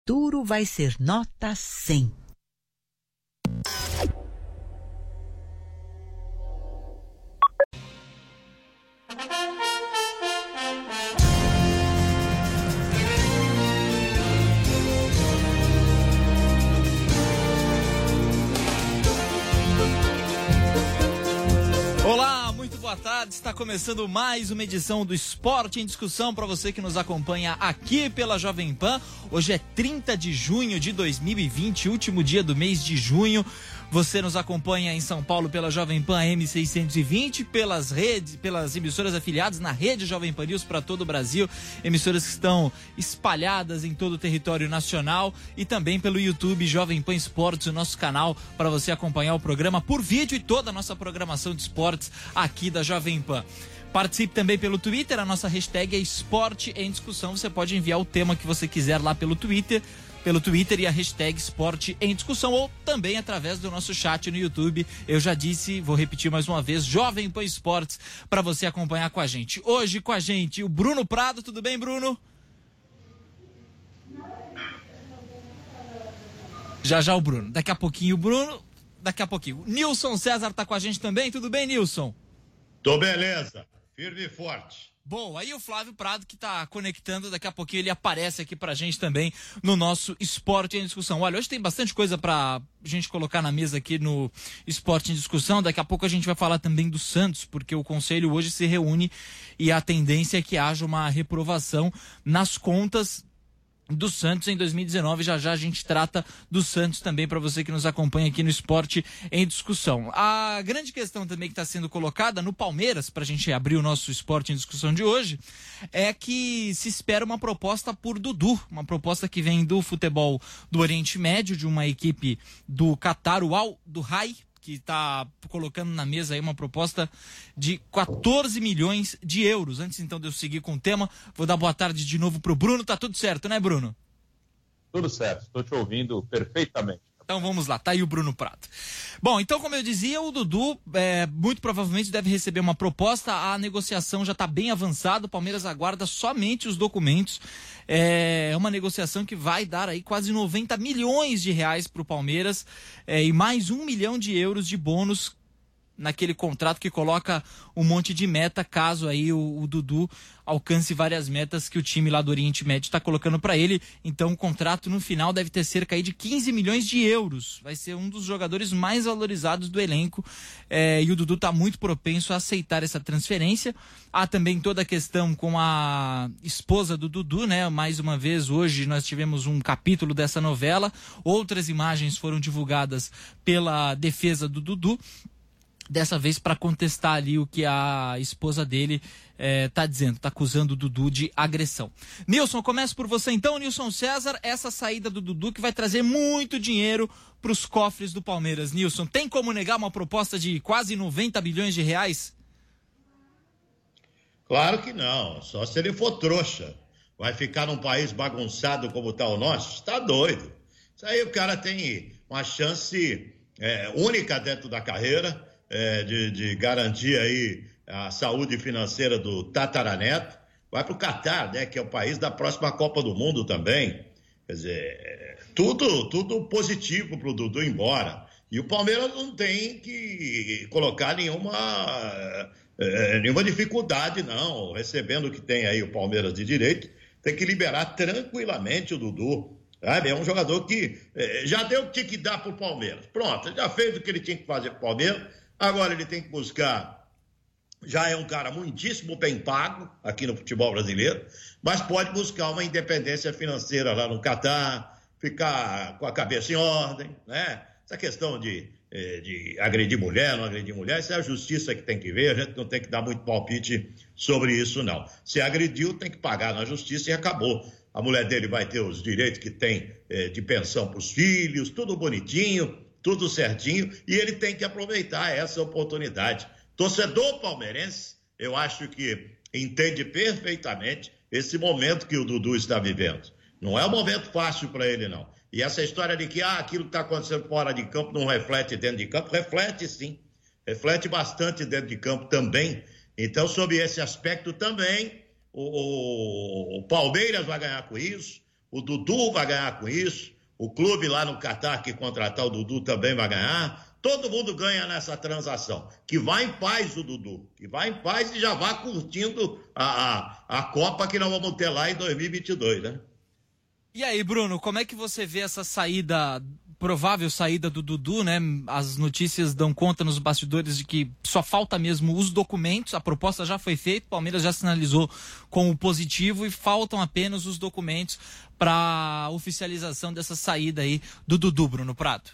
futuro vai ser nota 100. Olá, muito boa tarde. Está começando mais uma edição do Esporte em Discussão para você que nos acompanha aqui pela Jovem Pan. Hoje é 30 de junho de 2020, último dia do mês de junho. Você nos acompanha em São Paulo pela Jovem Pan M620, pelas emissoras afiliadas na rede Jovem Pan News para todo o Brasil, emissoras que estão espalhadas em todo o território nacional, e também pelo YouTube Jovem Pan Esportes, o nosso canal para você acompanhar o programa por vídeo e toda a nossa programação de esportes aqui da Jovem Pan. Participe também pelo Twitter, a nossa hashtag é Esporte em Discussão. Você pode enviar o tema que você quiser lá pelo Twitter e a hashtag Esporte em Discussão, ou também através do nosso chat no YouTube. Eu já disse, vou repetir mais uma vez, Jovem Pan Esportes, para você acompanhar com a gente. Hoje com a gente o Bruno Prado. Tudo bem, Bruno? Já o Bruno. Daqui a pouquinho o Bruno, daqui a pouquinho. Nilson César tá com a gente também. Tudo bem, Nilson? Tô beleza, firme e forte. Bom, aí o Flávio Prado que tá conectando, daqui a pouquinho ele aparece aqui pra gente também no nosso Esporte em Discussão. Olha, hoje tem bastante coisa pra gente colocar na mesa aqui no Esporte em Discussão. Daqui a pouco a gente vai falar também do Santos, porque o Conselho hoje se reúne e a tendência é que haja uma reprovação nas contas do Santos em 2019. Já a gente trata do Santos também para você que nos acompanha aqui no Esporte em Discussão. A grande questão também que está sendo colocada no Palmeiras, para a gente abrir o nosso Esporte em Discussão de hoje, é que se espera uma proposta por Dudu, uma proposta que vem do futebol do Oriente Médio, de uma equipe do Catar, o Al Duhail, que está colocando na mesa aí uma proposta de 14 milhões de euros. Antes então de eu seguir com o tema, vou dar boa tarde de novo pro Bruno. Tá tudo certo, né, Bruno? Tudo certo, estou te ouvindo perfeitamente. Então vamos lá, tá aí o Bruno Prado. Bom, então como eu dizia, o Dudu muito provavelmente deve receber uma proposta. A negociação já está bem avançada, o Palmeiras aguarda somente os documentos. É uma negociação que vai dar aí quase 90 milhões de reais para o Palmeiras, e mais 1 milhão de euros de bônus naquele contrato que coloca um monte de meta caso aí o Dudu alcance várias metas que o time lá do Oriente Médio está colocando para ele. Então o contrato no final deve ter cerca aí de 15 milhões de euros. Vai ser um dos jogadores mais valorizados do elenco, e o Dudu está muito propenso a aceitar essa transferência. Há também toda a questão com a esposa do Dudu, né? Mais uma vez, hoje nós tivemos um capítulo dessa novela. Outras imagens foram divulgadas pela defesa do Dudu, dessa vez para contestar ali o que a esposa dele tá dizendo, tá acusando o Dudu de agressão. Nilson, começo por você então, Nilson César. Essa saída do Dudu que vai trazer muito dinheiro para os cofres do Palmeiras. Nilson, tem como negar uma proposta de quase 90 bilhões de reais? Claro que não, só se ele for trouxa. Vai ficar num país bagunçado como está o nosso? Tá doido. Isso aí o cara tem uma chance única dentro da carreira, de garantir aí a saúde financeira do tataraneto. Vai para o Catar, né, que é o país da próxima Copa do Mundo também. Quer dizer, tudo positivo para o Dudu ir embora. E o Palmeiras não tem que colocar nenhuma dificuldade, não. Recebendo o que tem aí o Palmeiras de direito, tem que liberar tranquilamente o Dudu. Sabe? É um jogador que já deu o que tinha que dar para o Palmeiras. Pronto, ele já fez o que ele tinha que fazer para o Palmeiras. Agora ele tem que buscar, já é um cara muitíssimo bem pago aqui no futebol brasileiro, mas pode buscar uma independência financeira lá no Catar, ficar com a cabeça em ordem, né? Essa questão de agredir mulher, não agredir mulher, isso é a justiça que tem que ver, a gente não tem que dar muito palpite sobre isso, não. Se agrediu, tem que pagar na justiça e acabou. A mulher dele vai ter os direitos que tem de pensão para os filhos, tudo bonitinho, tudo certinho, e ele tem que aproveitar essa oportunidade. Torcedor palmeirense, eu acho que entende perfeitamente esse momento que o Dudu está vivendo. Não é um momento fácil para ele, não. E essa história de que aquilo que está acontecendo fora de campo não reflete dentro de campo, reflete sim. Reflete bastante dentro de campo também. Então, sob esse aspecto também, o Palmeiras vai ganhar com isso, o Dudu vai ganhar com isso, o clube lá no Catar que contratar o Dudu também vai ganhar. Todo mundo ganha nessa transação. Que vá em paz o Dudu. Que vá em paz e já vá curtindo a Copa que nós vamos ter lá em 2022, né? E aí, Bruno, como é que você vê essa saída, provável saída do Dudu, né? As notícias dão conta nos bastidores de que só falta mesmo os documentos, a proposta já foi feita, o Palmeiras já sinalizou com o positivo e faltam apenas os documentos para oficialização dessa saída aí do Dudu, Bruno Prado.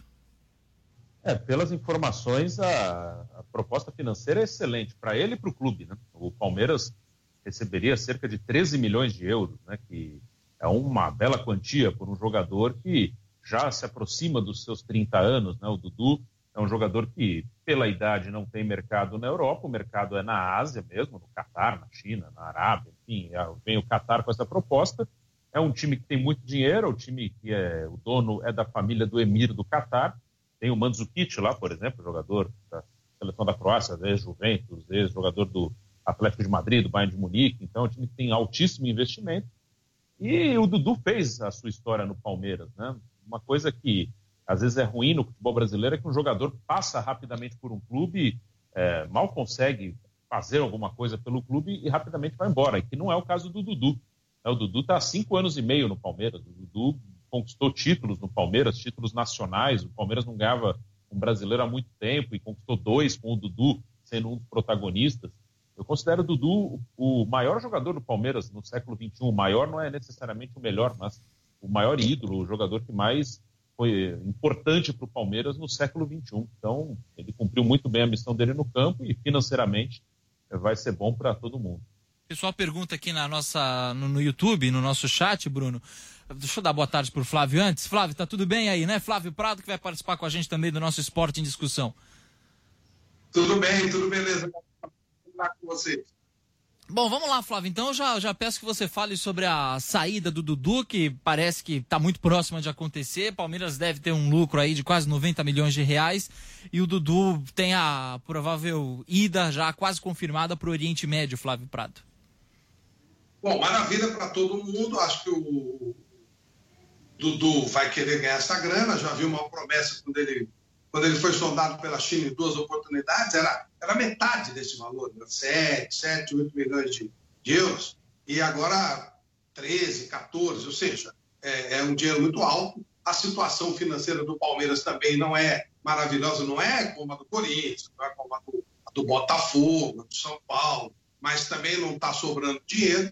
Pelas informações, a proposta financeira é excelente para ele e para o clube, né? O Palmeiras receberia cerca de 13 milhões de euros, né? Que é uma bela quantia por um jogador que já se aproxima dos seus 30 anos, né? O Dudu é um jogador que, pela idade, não tem mercado na Europa, o mercado é na Ásia mesmo, no Catar, na China, na Arábia, enfim, vem o Catar com essa proposta. É um time que tem muito dinheiro, é um time que o dono é da família do emir do Catar. Tem o Mandzukic lá, por exemplo, jogador da seleção da Croácia, ex-Juventus, ex-jogador do Atlético de Madrid, do Bayern de Munique. Então, é um time que tem altíssimo investimento. E o Dudu fez a sua história no Palmeiras, né? Uma coisa que, às vezes, é ruim no futebol brasileiro é que um jogador passa rapidamente por um clube, mal consegue fazer alguma coisa pelo clube e rapidamente vai embora. E que não é o caso do Dudu. O Dudu está há 5 anos e meio no Palmeiras. O Dudu conquistou títulos no Palmeiras, títulos nacionais. O Palmeiras não ganhava um brasileiro há muito tempo e conquistou 2 com o Dudu sendo um dos protagonistas. Eu considero o Dudu o maior jogador do Palmeiras no século XXI. O maior não é necessariamente o melhor, mas o maior ídolo, o jogador que mais foi importante para o Palmeiras no século XXI. Então, ele cumpriu muito bem a missão dele no campo e financeiramente vai ser bom para todo mundo. O pessoal pergunta aqui no YouTube, no nosso chat, Bruno. Deixa eu dar boa tarde pro Flávio antes. Flávio, tá tudo bem aí, né? Flávio Prado, que vai participar com a gente também do nosso Esporte em Discussão. Tudo bem, tudo beleza. Vamos lá com vocês. Bom, vamos lá, Flávio. Então, já peço que você fale sobre a saída do Dudu, que parece que está muito próxima de acontecer. Palmeiras deve ter um lucro aí de quase 90 milhões de reais. E o Dudu tem a provável ida já quase confirmada para o Oriente Médio, Flávio Prado. Bom, maravilha para todo mundo. Acho que o Dudu vai querer ganhar essa grana. Já vi uma promessa quando ele foi sondado pela China em 2 oportunidades, era metade desse valor, 7, 8 milhões de euros, e agora 13, 14, ou seja, é um dinheiro muito alto. A situação financeira do Palmeiras também não é maravilhosa, não é como a do Corinthians, não é como a do Botafogo, do São Paulo, mas também não está sobrando dinheiro,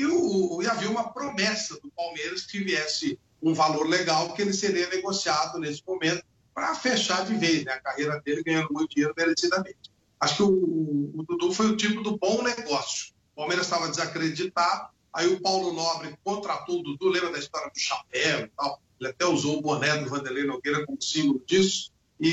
e havia uma promessa do Palmeiras que viesse um valor legal que ele seria negociado nesse momento para fechar de vez, né, a carreira dele ganhando muito dinheiro merecidamente. Acho que o Dudu foi o tipo do bom negócio. O Palmeiras estava desacreditado, aí o Paulo Nobre contratou o Dudu, lembra da história do chapéu e tal? Ele até usou o boné do Vanderlei Nogueira como símbolo disso.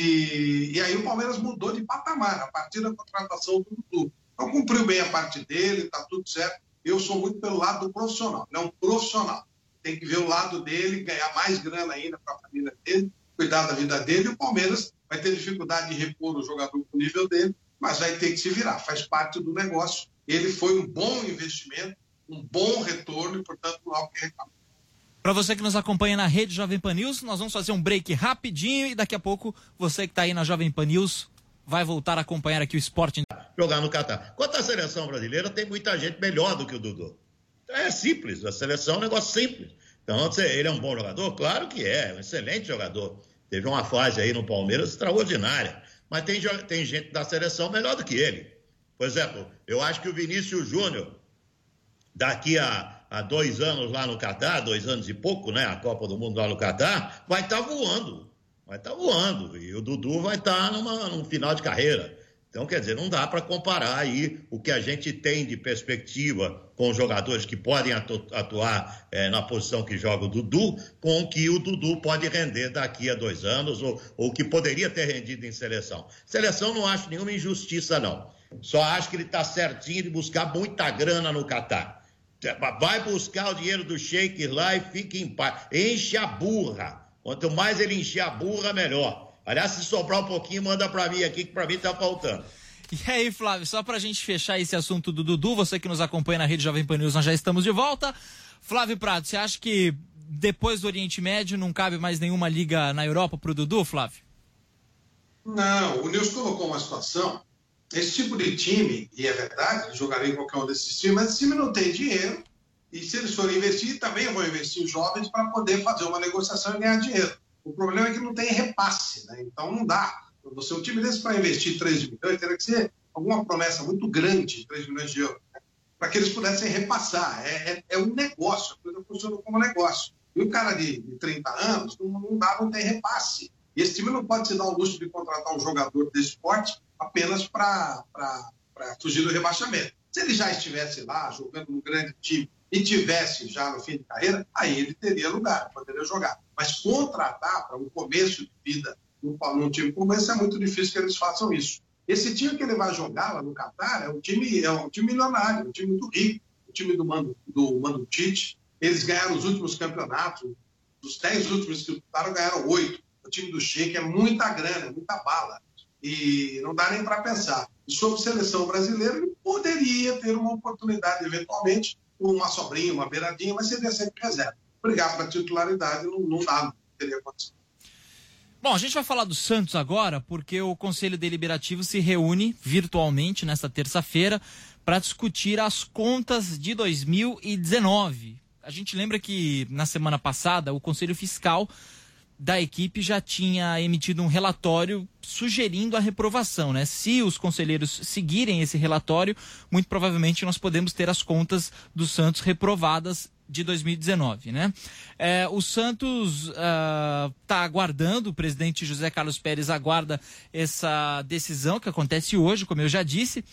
E aí o Palmeiras mudou de patamar a partir da contratação do Dudu. Então cumpriu bem a parte dele, está tudo certo. Eu sou muito pelo lado do profissional, não profissional. Tem que ver o lado dele, ganhar mais grana ainda para a família dele, cuidar da vida dele. E o Palmeiras vai ter dificuldade de repor o jogador com o nível dele, mas vai ter que se virar, faz parte do negócio. Ele foi um bom investimento, um bom retorno e, portanto, não há o que reclamar. Para você que nos acompanha na rede Jovem Pan News, nós vamos fazer um break rapidinho e daqui a pouco você que está aí na Jovem Pan News vai voltar a acompanhar aqui o esporte. Jogar no Catar. Quanto à seleção brasileira, tem muita gente melhor do que o Dudu. Então é simples, a seleção é um negócio simples. Então, ele é um bom jogador? Claro que é um excelente jogador. Teve uma fase aí no Palmeiras extraordinária. Mas tem gente da seleção melhor do que ele. Por exemplo, eu acho que o Vinícius Júnior, daqui a 2 anos lá no Catar, 2 anos e pouco, né? A Copa do Mundo lá no Catar, vai estar voando. Vai estar voando. E o Dudu vai estar num final de carreira. Então, quer dizer, não dá para comparar aí o que a gente tem de perspectiva com os jogadores que podem atuar na posição que joga o Dudu, com o que o Dudu pode render daqui a 2 anos, ou que poderia ter rendido em seleção. Seleção não acho nenhuma injustiça, não. Só acho que ele está certinho de buscar muita grana no Catar. Vai buscar o dinheiro do Sheik lá e fica em paz. Enche a burra. Quanto mais ele encher a burra, melhor. Aliás, se sobrar um pouquinho, manda para mim aqui, que para mim tá faltando. E aí, Flávio, só pra gente fechar esse assunto do Dudu, você que nos acompanha na rede Jovem Pan News, nós já estamos de volta. Flávio Prado, você acha que depois do Oriente Médio não cabe mais nenhuma liga na Europa pro Dudu, Flávio? Não, o Nilson colocou uma situação, esse tipo de time, e é verdade, ele jogaria em qualquer um desses times, mas esse time não tem dinheiro, e se eles forem investir, também vão investir em jovens para poder fazer uma negociação e ganhar dinheiro. O problema é que não tem repasse, né? Então não dá. Você, um time desse para investir 3 milhões, teria que ser alguma promessa muito grande, 3 milhões de euros, né? Para que eles pudessem repassar. É um negócio, a coisa funciona como negócio. E o cara de 30 anos, não tem repasse. E esse time não pode se dar o luxo de contratar um jogador desse porte apenas para fugir do rebaixamento. Se ele já estivesse lá jogando num grande time e tivesse já no fim de carreira, aí ele teria lugar, poderia jogar. Mas contratar para um começo de vida num time como esse é muito difícil que eles façam isso. Esse time que ele vai jogar lá no Catar é um time milionário, um time muito rico, o time do Mano Tite. Eles ganharam os últimos campeonatos, dos 10 últimos que disputaram, ganharam 8. O time do Sheik é muita grana, muita bala. E não dá nem para pensar. E sobre seleção brasileira, ele poderia ter uma oportunidade, eventualmente, uma sobrinha, uma beiradinha, mas seria sempre reserva. Brigar para titularidade não dá, não teria acontecido. Bom, a gente vai falar do Santos agora, porque o Conselho Deliberativo se reúne virtualmente nesta terça-feira para discutir as contas de 2019. A gente lembra que na semana passada o Conselho Fiscal da equipe já tinha emitido um relatório sugerindo a reprovação, né? Se os conselheiros seguirem esse relatório, muito provavelmente nós podemos ter as contas do Santos reprovadas de 2019, né? O Santos está aguardando, o presidente José Carlos Pérez aguarda essa decisão que acontece hoje, como eu já disse.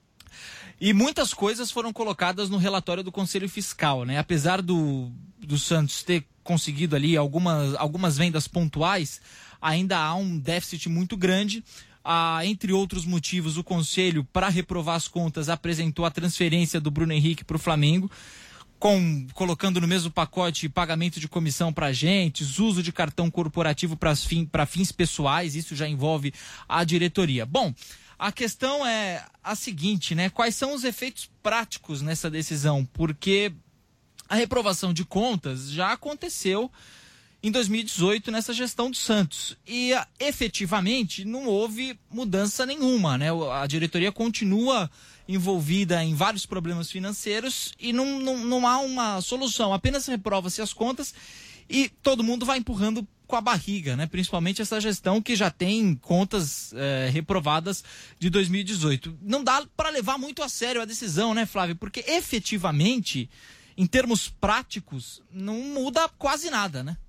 E muitas coisas foram colocadas no relatório do Conselho Fiscal, né? Apesar do Santos ter conseguido ali algumas vendas pontuais, ainda há um déficit muito grande. Entre outros motivos, o Conselho, para reprovar as contas, apresentou a transferência do Bruno Henrique para o Flamengo, colocando no mesmo pacote pagamento de comissão para agentes, uso de cartão corporativo para fins pessoais, isso já envolve a diretoria. Bom, a questão é a seguinte, né? Quais são os efeitos práticos nessa decisão? Porque a reprovação de contas já aconteceu em 2018 nessa gestão do Santos e efetivamente não houve mudança nenhuma, né? A diretoria continua envolvida em vários problemas financeiros e não há uma solução, apenas reprova-se as contas e todo mundo vai empurrando com a barriga, né? Principalmente essa gestão que já tem contas reprovadas de 2018. Não dá para levar muito a sério a decisão, né, Flávio? Porque efetivamente, em termos práticos, não muda quase nada, né?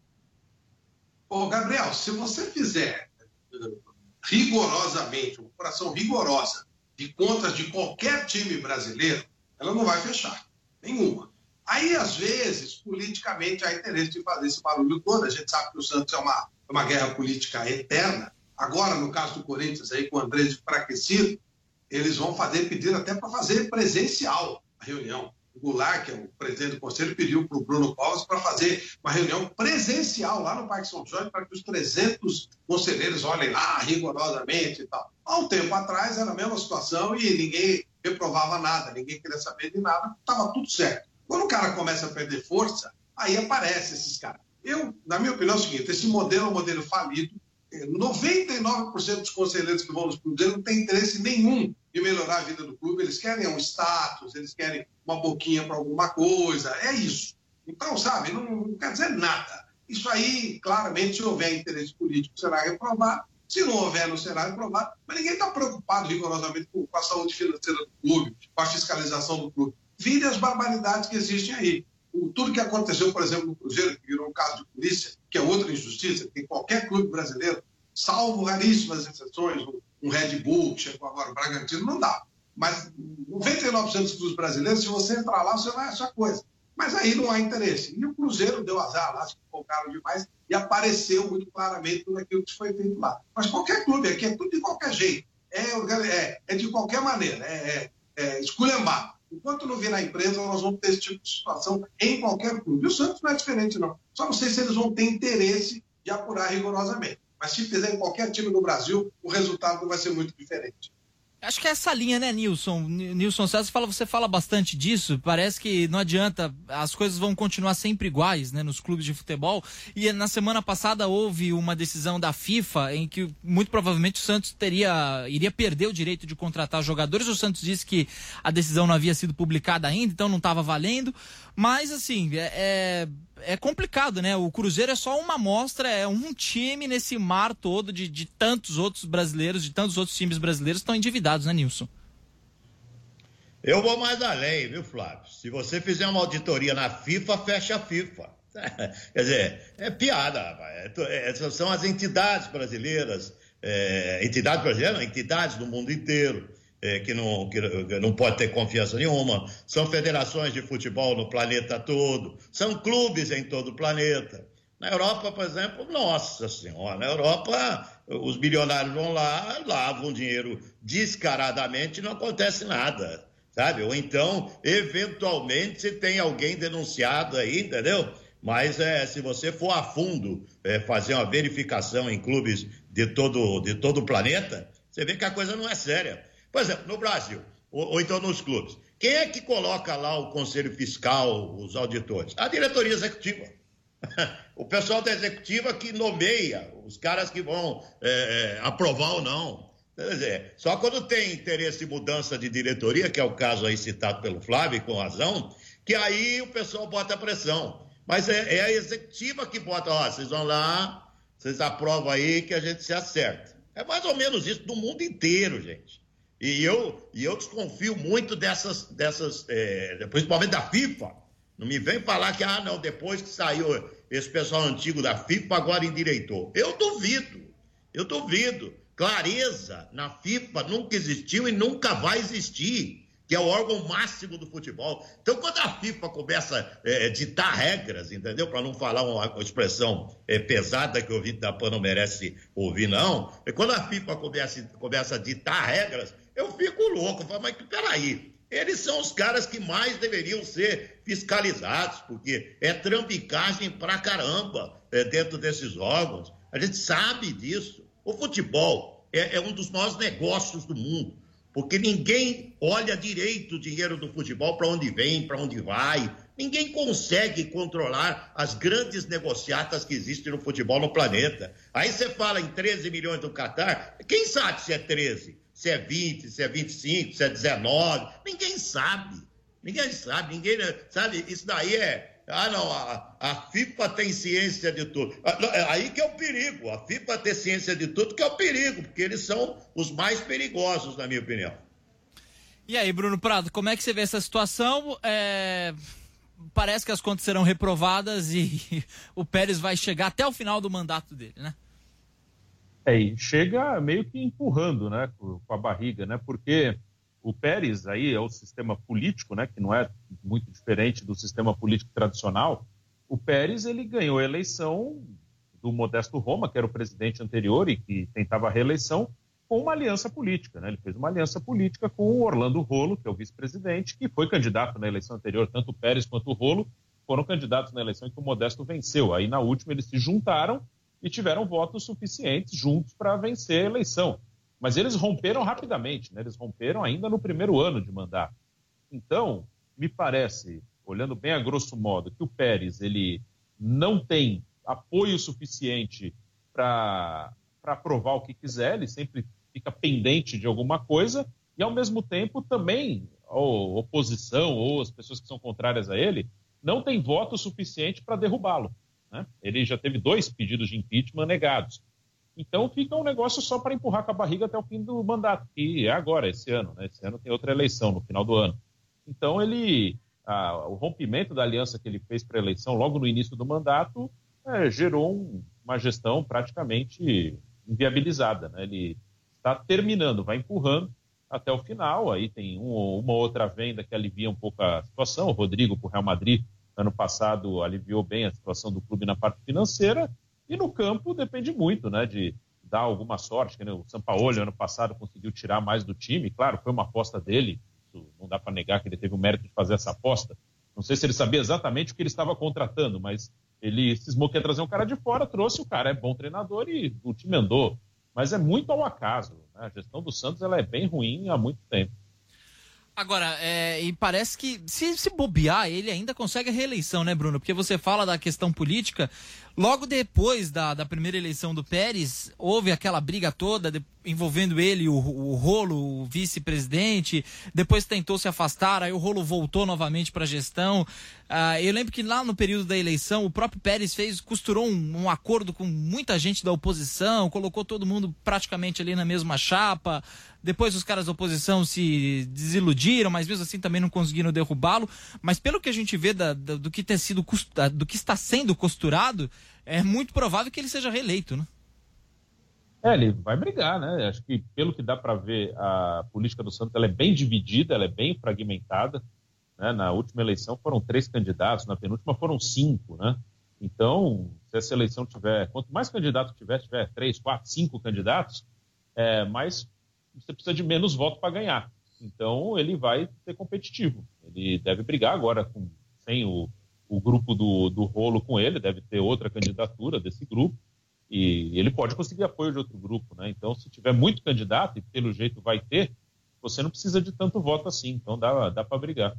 Ô, Gabriel, se você fizer rigorosamente, uma operação rigorosa de contas de qualquer time brasileiro, ela não vai fechar. Nenhuma. Aí, às vezes, politicamente, há interesse de fazer esse barulho todo. A gente sabe que o Santos é uma guerra política eterna. Agora, no caso do Corinthians, aí, com o Andrés enfraquecido, eles vão pedir até para fazer presencial a reunião. O Goulart, que é o presidente do Conselho, pediu para o Bruno Covas para fazer uma reunião presencial lá no Parque São Jorge para que os 300 conselheiros olhem lá rigorosamente e tal. Há um tempo atrás era a mesma situação e ninguém reprovava nada, ninguém queria saber de nada, estava tudo certo. Quando o cara começa a perder força, aí aparecem esses caras. Na minha opinião, é o seguinte, esse modelo é um modelo falido. 99% dos conselheiros que vão nos clubes não tem interesse nenhum de melhorar a vida do clube. Eles querem um status, eles querem uma boquinha para alguma coisa. É isso. Então, sabe, não quer dizer nada. Isso aí, claramente, se houver interesse político, será reprovado. Se não houver, não será reprovado. Mas ninguém está preocupado rigorosamente com a saúde financeira do clube, com a fiscalização do clube. Vide as barbaridades que existem aí. Tudo que aconteceu, por exemplo, no Cruzeiro, que virou um caso de polícia, que é outra injustiça, que tem qualquer clube brasileiro, salvo raríssimas exceções, um Red Bull, que chegou agora, o Bragantino, não dá. Mas 99% dos clubes brasileiros, se você entrar lá, você vai achar coisa. Mas aí não há interesse. E o Cruzeiro deu azar lá, se focaram demais, e apareceu muito claramente tudo aquilo que foi feito lá. Mas qualquer clube aqui é tudo de qualquer jeito. É de qualquer maneira, esculhambado. Enquanto não virar empresa, nós vamos ter esse tipo de situação em qualquer clube. E o Santos não é diferente, não. Só não sei se eles vão ter interesse de apurar rigorosamente. Mas se fizer em qualquer time do Brasil, o resultado não vai ser muito diferente. Acho que é essa linha, né, Nilson? Nilson César, você fala bastante disso. Parece que não adianta, as coisas vão continuar sempre iguais, né, nos clubes de futebol. E na semana passada houve uma decisão da FIFA em que muito provavelmente o Santos iria perder o direito de contratar jogadores. O Santos disse que a decisão não havia sido publicada ainda, então não estava valendo. Mas, assim, é complicado, né? O Cruzeiro é só uma amostra, é um time nesse mar todo de tantos outros brasileiros, de tantos outros times brasileiros que estão endividados, né, Nilson? Eu vou mais além, viu, Flávio? Se você fizer uma auditoria na FIFA, fecha a FIFA. Quer dizer, é piada, rapaz. São as entidades brasileiras, entidades do mundo inteiro. Que não pode ter confiança nenhuma, são federações de futebol no planeta todo, são clubes em todo o planeta. Na Europa, por exemplo, nossa senhora, na Europa os bilionários vão lá, lavam dinheiro descaradamente e não acontece nada, sabe? Ou então, eventualmente, se tem alguém denunciado aí, entendeu? Mas se você for a fundo fazer uma verificação em clubes de todo o planeta, você vê que a coisa não é séria. Por exemplo, no Brasil, ou então nos clubes, quem é que coloca lá o conselho fiscal, os auditores? A diretoria executiva. O pessoal da executiva que nomeia os caras que vão aprovar ou não. Quer dizer, só quando tem interesse em mudança de diretoria, que é o caso aí citado pelo Flávio, com razão, que aí o pessoal bota a pressão. Mas é a executiva que bota, vocês vão lá, vocês aprovam aí que a gente se acerta. É mais ou menos isso do mundo inteiro, gente. E eu desconfio muito dessas principalmente da FIFA. Não me vem falar que, não, depois que saiu esse pessoal antigo da FIFA, agora endireitou. Eu duvido. Clareza na FIFA nunca existiu e nunca vai existir, que é o órgão máximo do futebol. Então, quando a FIFA começa a ditar regras, entendeu? Para não falar uma expressão pesada que o ouvinte da PAN não merece ouvir, não. Quando a FIFA começa a ditar regras, eu fico louco. Eu falo, mas peraí, eles são os caras que mais deveriam ser fiscalizados, porque é trambicagem pra caramba dentro desses órgãos. A gente sabe disso. O futebol é um dos maiores negócios do mundo, porque ninguém olha direito o dinheiro do futebol, para onde vem, para onde vai. Ninguém consegue controlar as grandes negociatas que existem no futebol no planeta. Aí você fala em 13 milhões do Catar, quem sabe se é 13? Se é 20, se é 25, se é 19, ninguém sabe, ninguém sabe, isso daí a FIFA tem ciência de tudo, aí que é o perigo, a FIFA tem ciência de tudo que é o perigo, porque eles são os mais perigosos, na minha opinião. E aí, Bruno Prado, como é que você vê essa situação? Parece que as contas serão reprovadas e o Pérez vai chegar até o final do mandato dele, né? E chega meio que empurrando, né, com a barriga, né, porque o Pérez aí é o sistema político, né, que não é muito diferente do sistema político tradicional. O Pérez, ele ganhou a eleição do Modesto Roma, que era o presidente anterior e que tentava a reeleição, com uma aliança política, né, ele fez uma aliança política com o Orlando Rolo, que é o vice-presidente, que foi candidato na eleição anterior, tanto o Pérez quanto o Rolo foram candidatos na eleição em que o Modesto venceu. Aí na última eles se juntaram e tiveram votos suficientes juntos para vencer a eleição. Mas eles romperam rapidamente, né? Eles romperam ainda no primeiro ano de mandato. Então, me parece, olhando bem a grosso modo, que o Pérez ele não tem apoio suficiente para aprovar o que quiser, ele sempre fica pendente de alguma coisa, e ao mesmo tempo também a oposição ou as pessoas que são contrárias a ele não tem voto suficiente para derrubá-lo. Né? Ele já teve 2 pedidos de impeachment negados. Então fica um negócio só para empurrar com a barriga até o fim do mandato, que é agora, esse ano. Né? Esse ano tem outra eleição, no final do ano. Então o rompimento da aliança que ele fez para a eleição logo no início do mandato gerou uma gestão praticamente inviabilizada. Né? Ele está terminando, vai empurrando até o final. Aí tem uma outra venda que alivia um pouco a situação. O Rodrigo para o Real Madrid ano passado aliviou bem a situação do clube na parte financeira, e no campo depende muito, né, de dar alguma sorte. O Sampaoli ano passado conseguiu tirar mais do time, claro, foi uma aposta dele, não dá para negar que ele teve o mérito de fazer essa aposta. Não sei se ele sabia exatamente o que ele estava contratando, mas ele cismou que ia trazer um cara de fora, trouxe, o cara é bom treinador e o time andou. Mas é muito ao acaso, A gestão do Santos ela é bem ruim há muito tempo. Agora, e parece que se bobear, ele ainda consegue a reeleição, né, Bruno? Porque você fala da questão política, logo depois da primeira eleição do Pérez, houve aquela briga toda envolvendo ele, o Rolo, o vice-presidente, depois tentou se afastar, aí o Rolo voltou novamente para a gestão. Eu lembro que lá no período da eleição, o próprio Pérez costurou um acordo com muita gente da oposição, colocou todo mundo praticamente ali na mesma chapa. Depois os caras da oposição se desiludiram, mas mesmo assim também não conseguiram derrubá-lo. Mas pelo que a gente vê do que do que está sendo costurado, é muito provável que ele seja reeleito, né? Ele vai brigar, né? Acho que pelo que dá para ver, a política do Santos ela é bem dividida, ela é bem fragmentada, né? Na última eleição foram 3 candidatos, na penúltima foram 5, né? Então, se essa eleição tiver, quanto mais candidatos tiver 3, 4, 5 candidatos, mais você precisa de menos votos para ganhar. Então, ele vai ser competitivo. Ele deve brigar agora sem o grupo do Rolo com ele, deve ter outra candidatura desse grupo, e ele pode conseguir apoio de outro grupo, né? Então, se tiver muito candidato, e pelo jeito vai ter, você não precisa de tanto voto assim, então dá para brigar.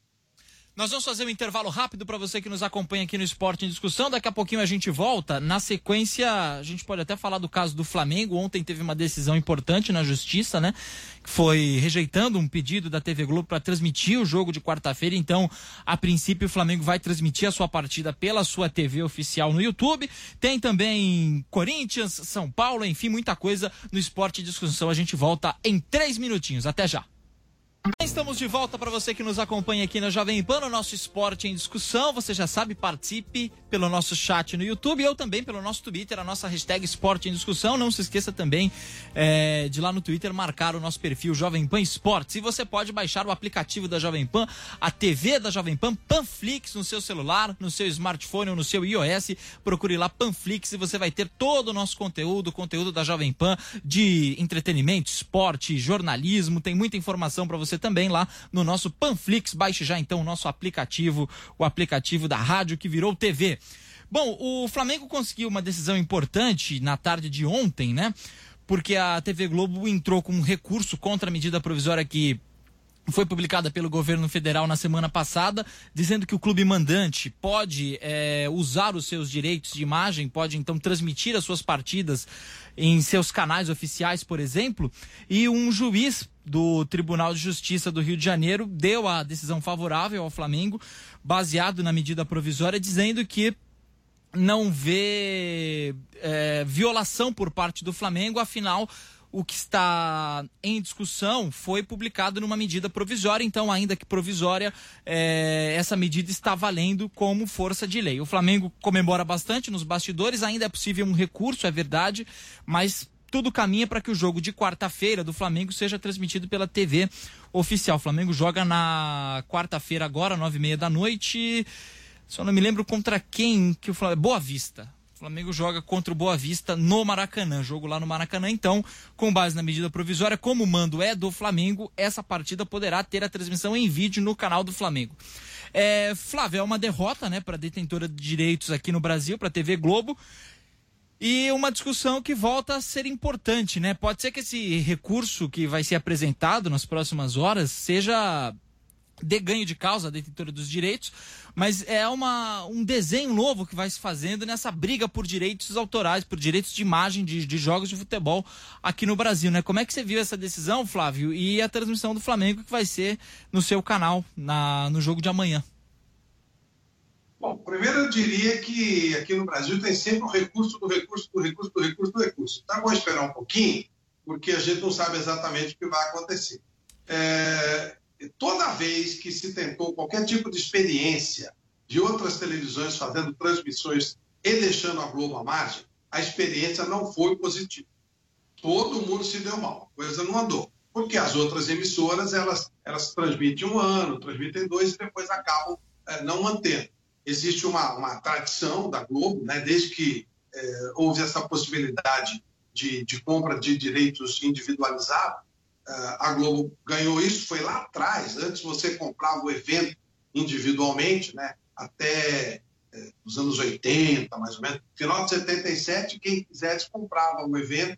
Nós vamos fazer um intervalo rápido para você que nos acompanha aqui no Esporte em Discussão. Daqui a pouquinho a gente volta. Na sequência, a gente pode até falar do caso do Flamengo. Ontem teve uma decisão importante na Justiça, né? Que foi rejeitando um pedido da TV Globo para transmitir o jogo de quarta-feira. Então, a princípio, o Flamengo vai transmitir a sua partida pela sua TV oficial no YouTube. Tem também Corinthians, São Paulo, enfim, muita coisa no Esporte em Discussão. A gente volta em 3 minutinhos. Até já. Estamos de volta para você que nos acompanha aqui na Jovem Pan, no nosso Esporte em Discussão. Você já sabe, participe pelo nosso chat no YouTube ou também pelo nosso Twitter, a nossa hashtag Esporte em Discussão. Não se esqueça também de lá no Twitter marcar o nosso perfil Jovem Pan Esportes. E você pode baixar o aplicativo da Jovem Pan, a TV da Jovem Pan, Panflix, no seu celular, no seu smartphone ou no seu iOS. Procure lá Panflix e você vai ter todo o nosso conteúdo, conteúdo da Jovem Pan, de entretenimento, esporte, jornalismo. Tem muita informação para você também lá no nosso Panflix. Baixe já então o nosso aplicativo, o aplicativo da rádio que virou TV. Bom, o Flamengo conseguiu uma decisão importante na tarde de ontem, né? Porque a TV Globo entrou com um recurso contra a medida provisória que foi publicada pelo governo federal na semana passada, dizendo que o clube mandante pode usar os seus direitos de imagem, pode então transmitir as suas partidas em seus canais oficiais, por exemplo, e um juiz do Tribunal de Justiça do Rio de Janeiro deu a decisão favorável ao Flamengo, baseado na medida provisória, dizendo que não vê violação por parte do Flamengo, afinal o que está em discussão foi publicado numa medida provisória, então ainda que provisória, essa medida está valendo como força de lei. O Flamengo comemora bastante nos bastidores, ainda é possível um recurso, é verdade, mas tudo caminha para que o jogo de quarta-feira do Flamengo seja transmitido pela TV oficial. O Flamengo joga na quarta-feira agora, 9h30 da noite, só não me lembro contra quem que o Flamengo... Boa Vista. O Flamengo joga contra o Boa Vista no Maracanã, jogo lá no Maracanã. Então, com base na medida provisória, como o mando é do Flamengo, essa partida poderá ter a transmissão em vídeo no canal do Flamengo. Flávio, é uma derrota, né, para a detentora de direitos aqui no Brasil, para a TV Globo, e uma discussão que volta a ser importante, né? Pode ser que esse recurso que vai ser apresentado nas próximas horas seja de ganho de causa a detentora dos direitos, mas é um desenho novo que vai se fazendo nessa briga por direitos autorais, por direitos de imagem de jogos de futebol aqui no Brasil, né? Como é que você viu essa decisão, Flávio, e a transmissão do Flamengo que vai ser no seu canal no jogo de amanhã? Bom, primeiro eu diria que aqui no Brasil tem sempre o recurso do recurso. Tá bom esperar um pouquinho, porque a gente não sabe exatamente o que vai acontecer. Toda vez que se tentou qualquer tipo de experiência de outras televisões fazendo transmissões e deixando a Globo à margem, a experiência não foi positiva. Todo mundo se deu mal, a coisa não andou. Porque as outras emissoras, elas transmitem 1 ano, transmitem 2 e depois acabam não mantendo. Existe uma tradição da Globo, né, desde que houve essa possibilidade de compra de direitos individualizados. A Globo ganhou isso, foi lá atrás. Antes você comprava o evento individualmente, né, até os anos 80, mais ou menos. No final de 77, quem quisesse comprava o evento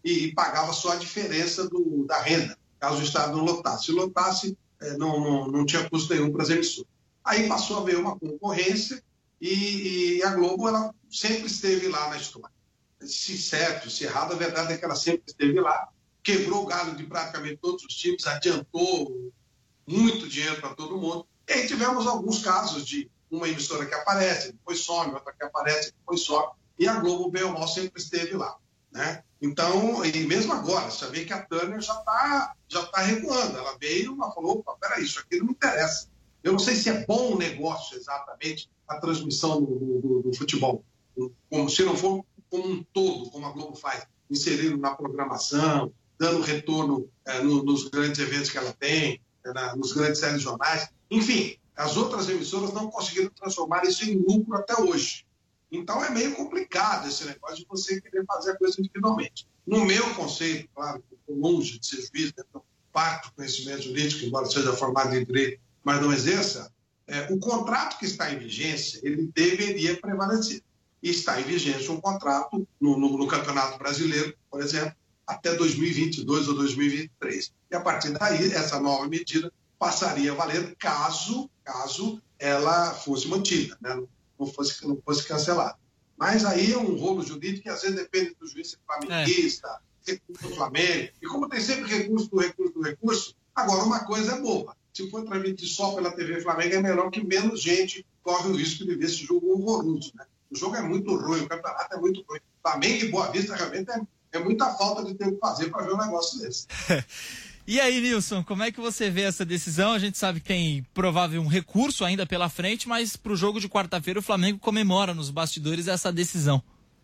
e pagava só a diferença da renda, caso o estádio não lotasse. Se lotasse, não tinha custo nenhum para as emissoras. Aí passou a haver uma concorrência e a Globo ela sempre esteve lá na história. Se certo, se errado, a verdade é que ela sempre esteve lá, quebrou o galho de praticamente todos os times, adiantou muito dinheiro para todo mundo. E aí tivemos alguns casos de uma emissora que aparece, depois some, outra que aparece, depois some, e a Globo, bem ou mal, sempre esteve lá, né? Então, e mesmo agora, você vê que a Turner já tá recuando. Ela veio e falou, opa, peraí, isso aqui não me interessa. Eu não sei se é bom o negócio, exatamente, a transmissão do futebol, como se não for como um todo, como a Globo faz, inserindo na programação, dando retorno nos grandes eventos que ela tem, nos grandes telejornais. Enfim, as outras emissoras não conseguiram transformar isso em lucro até hoje. Então é meio complicado esse negócio de você querer fazer a coisa individualmente. No meu conceito, claro, que estou longe de ser juiz, então parto conhecimento jurídico, embora seja formado em direito, mas não exerça, o contrato que está em vigência, ele deveria prevalecer. E está em vigência um contrato no Campeonato Brasileiro, por exemplo, até 2022 ou 2023. E a partir daí, essa nova medida passaria a valer caso ela fosse mantida, né? não fosse cancelada. Mas aí é um rolo jurídico que às vezes depende do juiz flamenguista, recurso do Flamengo, e como tem sempre recurso do recurso, agora uma coisa é boa. Se for transmitir só pela TV Flamengo, é melhor que menos gente corre o risco de ver esse jogo horroroso, né? O jogo é muito ruim, o campeonato é muito ruim. Flamengo e Boa Vista realmente é muita falta de ter o que fazer para ver um negócio desse. E aí, Nilson, como é que você vê essa decisão? A gente sabe que tem provável um recurso ainda pela frente, mas para o jogo de quarta-feira o Flamengo comemora nos bastidores essa decisão.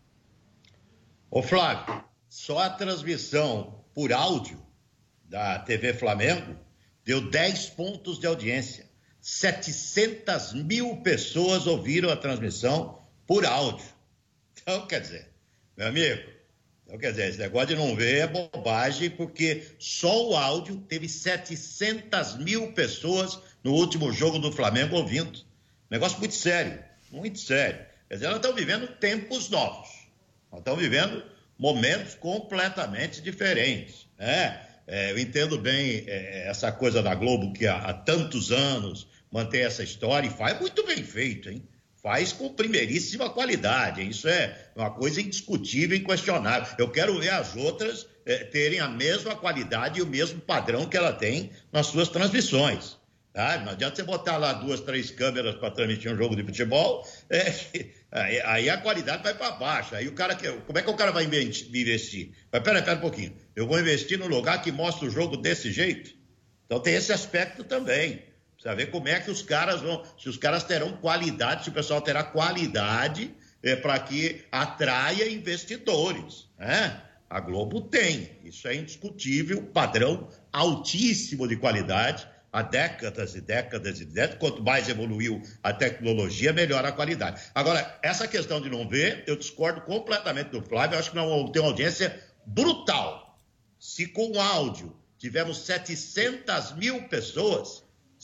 Ô Flávio, só a transmissão por áudio da TV Flamengo deu 10 pontos de audiência. 700 mil pessoas ouviram a transmissão por áudio. Então, quer dizer, meu amigo, esse negócio de não ver é bobagem, porque só o áudio teve 700 mil pessoas no último jogo do Flamengo ouvindo. Negócio muito sério, muito sério. Quer dizer, nós estamos vivendo tempos novos. Nós estamos vivendo momentos completamente diferentes, né? Eu entendo bem essa coisa da Globo, que há tantos anos mantém essa história e faz muito bem feito, hein? Faz com primeiríssima qualidade. Isso é uma coisa indiscutível e inquestionável. Eu quero ver as outras terem a mesma qualidade e o mesmo padrão que ela tem nas suas transmissões. Tá? Não adianta você botar lá 2, 3 câmeras para transmitir um jogo de futebol, aí a qualidade vai para baixo. Aí o cara como é que o cara vai investir? Mas pera um pouquinho. Eu vou investir no lugar que mostra o jogo desse jeito? Então tem esse aspecto também. Precisa ver como é que os caras vão, se os caras terão qualidade, se o pessoal terá qualidade para que atraia investidores, né? A Globo tem, isso é indiscutível, padrão altíssimo de qualidade, há décadas e décadas e décadas. Quanto mais evoluiu a tecnologia, melhor a qualidade. Agora, essa questão de não ver, eu discordo completamente do Flávio, eu acho que não tem uma audiência brutal. Se com áudio tivemos 700 mil pessoas,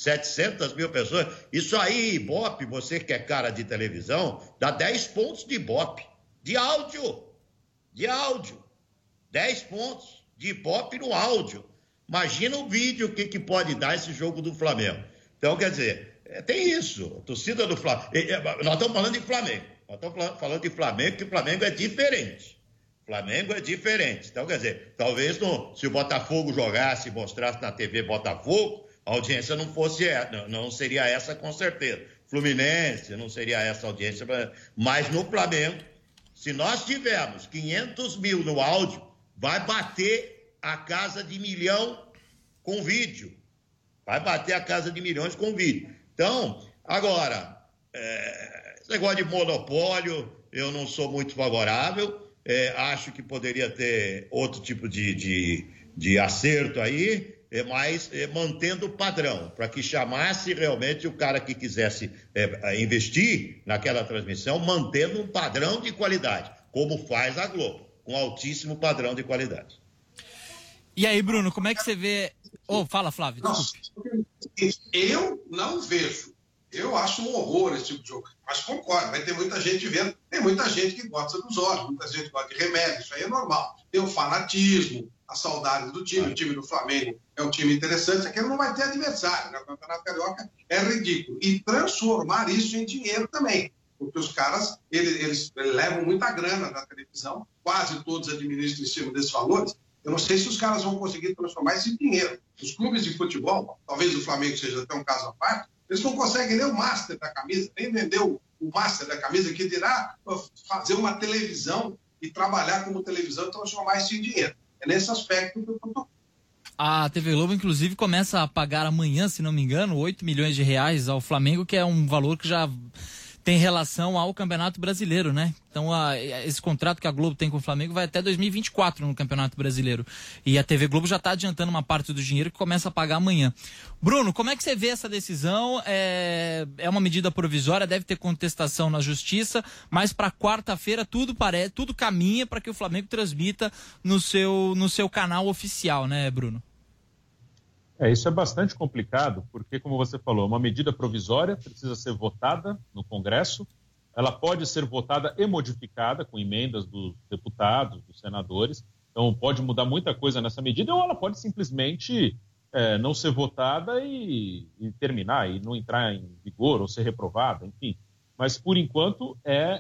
isso aí, Ibope, você que é cara de televisão, dá 10 pontos de Ibope, de áudio, 10 pontos de Ibope no áudio. Imagina o vídeo, o que pode dar esse jogo do Flamengo. Então, quer dizer, tem isso, a torcida do Flamengo, nós estamos falando de Flamengo, que o Flamengo é diferente. Então, quer dizer, talvez se o Botafogo jogasse e mostrasse na TV Botafogo, a audiência não seria essa com certeza. Fluminense não seria essa audiência, mas no Flamengo, se nós tivermos 500 mil no áudio, vai bater a casa de 1 milhão com vídeo. Então, agora, esse negócio de monopólio, eu não sou muito favorável, acho que poderia ter outro tipo de acerto aí, mas mantendo o padrão, para que chamasse realmente o cara que quisesse investir naquela transmissão, mantendo um padrão de qualidade, como faz a Globo, com altíssimo padrão de qualidade. E aí, Bruno, como é que você vê... Fala, Flávio. Eu não vejo Eu acho um horror esse tipo de jogo. Mas concordo, vai ter muita gente vendo. Tem muita gente que gosta dos olhos, muita gente que gosta de remédio, isso aí é normal. Tem o fanatismo, a saudade do time. O time do Flamengo é um time interessante. Isso aqui não vai ter adversário, né? O Campeonato Carioca é ridículo. E transformar isso em dinheiro também. Porque os caras, eles levam muita grana da televisão, quase todos administram em cima desses valores. Eu não sei se os caras vão conseguir transformar isso em dinheiro. Os clubes de futebol, talvez o Flamengo seja até um caso à parte, eles não conseguem nem o master da camisa, nem vender o master da camisa, que dirá fazer uma televisão e trabalhar como televisão e transformar isso em dinheiro. É nesse aspecto que eu estou. A TV Globo, inclusive, começa a pagar amanhã, se não me engano, 8 milhões de reais ao Flamengo, que é um valor que já tem relação ao Campeonato Brasileiro, né? Então, esse contrato que a Globo tem com o Flamengo vai até 2024 no Campeonato Brasileiro. E a TV Globo já está adiantando uma parte do dinheiro que começa a pagar amanhã. Bruno, como é que você vê essa decisão? É uma medida provisória, deve ter contestação na Justiça, mas para quarta-feira tudo caminha para que o Flamengo transmita no seu canal oficial, né, Bruno? Isso é bastante complicado, porque, como você falou, é uma medida provisória, precisa ser votada no Congresso, ela pode ser votada e modificada com emendas dos deputados, dos senadores, então pode mudar muita coisa nessa medida, ou ela pode simplesmente não ser votada e terminar, e não entrar em vigor, ou ser reprovada, enfim. Mas, por enquanto,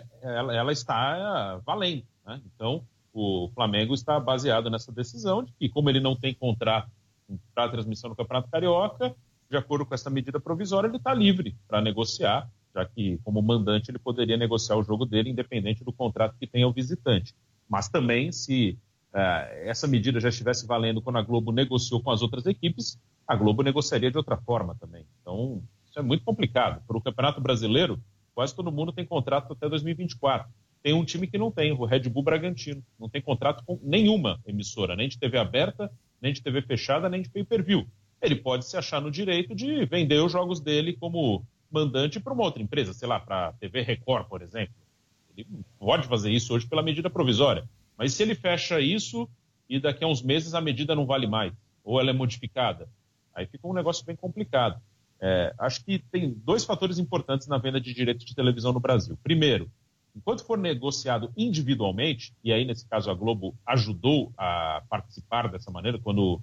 ela está valendo, né? Então, o Flamengo está baseado nessa decisão de que, como ele não tem contrato para a transmissão do Campeonato Carioca, de acordo com essa medida provisória, ele está livre para negociar, já que, como mandante, ele poderia negociar o jogo dele, independente do contrato que tenha o visitante. Mas também, se essa medida já estivesse valendo quando a Globo negociou com as outras equipes, a Globo negociaria de outra forma também. Então, isso é muito complicado. Para o Campeonato Brasileiro, quase todo mundo tem contrato até 2024. Tem um time que não tem, o Red Bull Bragantino. Não tem contrato com nenhuma emissora, nem de TV aberta, nem de TV fechada, nem de pay-per-view. Ele pode se achar no direito de vender os jogos dele como mandante para uma outra empresa, sei lá, para a TV Record, por exemplo. Ele pode fazer isso hoje pela medida provisória. Mas se ele fecha isso e daqui a uns meses a medida não vale mais, ou ela é modificada, aí fica um negócio bem complicado. Acho que tem dois fatores importantes na venda de direitos de televisão no Brasil. Primeiro, enquanto for negociado individualmente, e aí nesse caso a Globo ajudou a participar dessa maneira, quando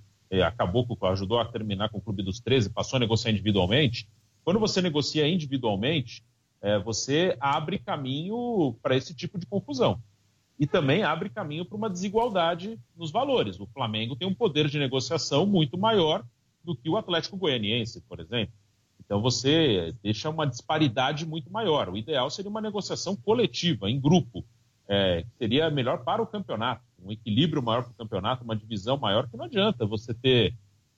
ajudou a terminar com o Clube dos 13, passou a negociar individualmente, quando você negocia individualmente, você abre caminho para esse tipo de confusão. E também abre caminho para uma desigualdade nos valores. O Flamengo tem um poder de negociação muito maior do que o Atlético Goianiense, por exemplo. Então você deixa uma disparidade muito maior. O ideal seria uma negociação coletiva, em grupo, que seria melhor para o campeonato, um equilíbrio maior para o campeonato, uma divisão maior, que não adianta você ter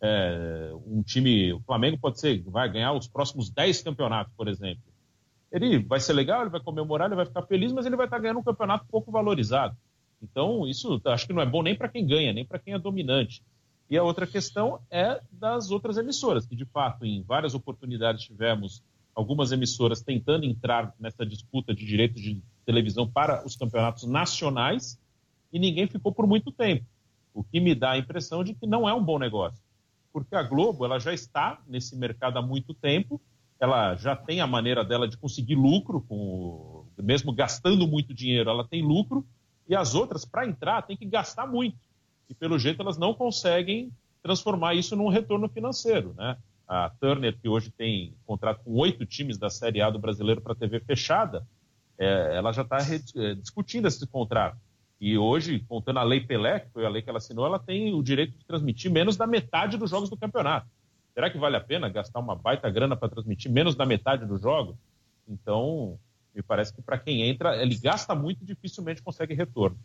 um time... O Flamengo vai ganhar os próximos 10 campeonatos, por exemplo. Ele vai ser legal, ele vai comemorar, ele vai ficar feliz, mas ele vai estar ganhando um campeonato pouco valorizado. Então isso acho que não é bom nem para quem ganha, nem para quem é dominante. E a outra questão é das outras emissoras, que de fato em várias oportunidades tivemos algumas emissoras tentando entrar nessa disputa de direitos de televisão para os campeonatos nacionais e ninguém ficou por muito tempo. O que me dá a impressão de que não é um bom negócio. Porque a Globo ela já está nesse mercado há muito tempo, ela já tem a maneira dela de conseguir lucro, mesmo gastando muito dinheiro, ela tem lucro, e as outras, para entrar, tem que gastar muito. E, pelo jeito, elas não conseguem transformar isso num retorno financeiro, né? A Turner, que hoje tem contrato com 8 times da Série A do Brasileiro para TV fechada, ela já está discutindo esse contrato. E hoje, contando a Lei Pelé, que foi a lei que ela assinou, ela tem o direito de transmitir menos da metade dos jogos do campeonato. Será que vale a pena gastar uma baita grana para transmitir menos da metade dos jogos? Então, me parece que para quem entra, ele gasta muito e dificilmente consegue retorno.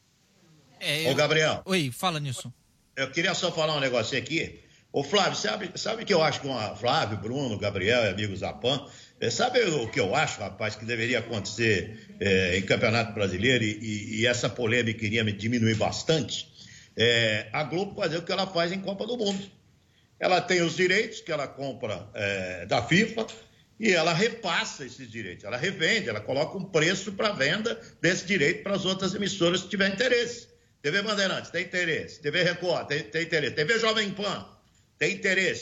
Ô, Gabriel. Oi, fala nisso. Eu queria só falar um negócio aqui. Ô, Flávio, sabe que eu acho que Flávio, Bruno, Gabriel e amigo Zapan, sabe o que eu acho, rapaz, que deveria acontecer em Campeonato Brasileiro e essa polêmica iria me diminuir bastante? A Globo fazer o que ela faz em Copa do Mundo. Ela tem os direitos que ela compra da FIFA e ela repassa esses direitos. Ela revende, ela coloca um preço para venda desse direito para as outras emissoras que tiverem interesse. TV Bandeirantes tem interesse, TV Record tem interesse, TV Jovem Pan tem interesse,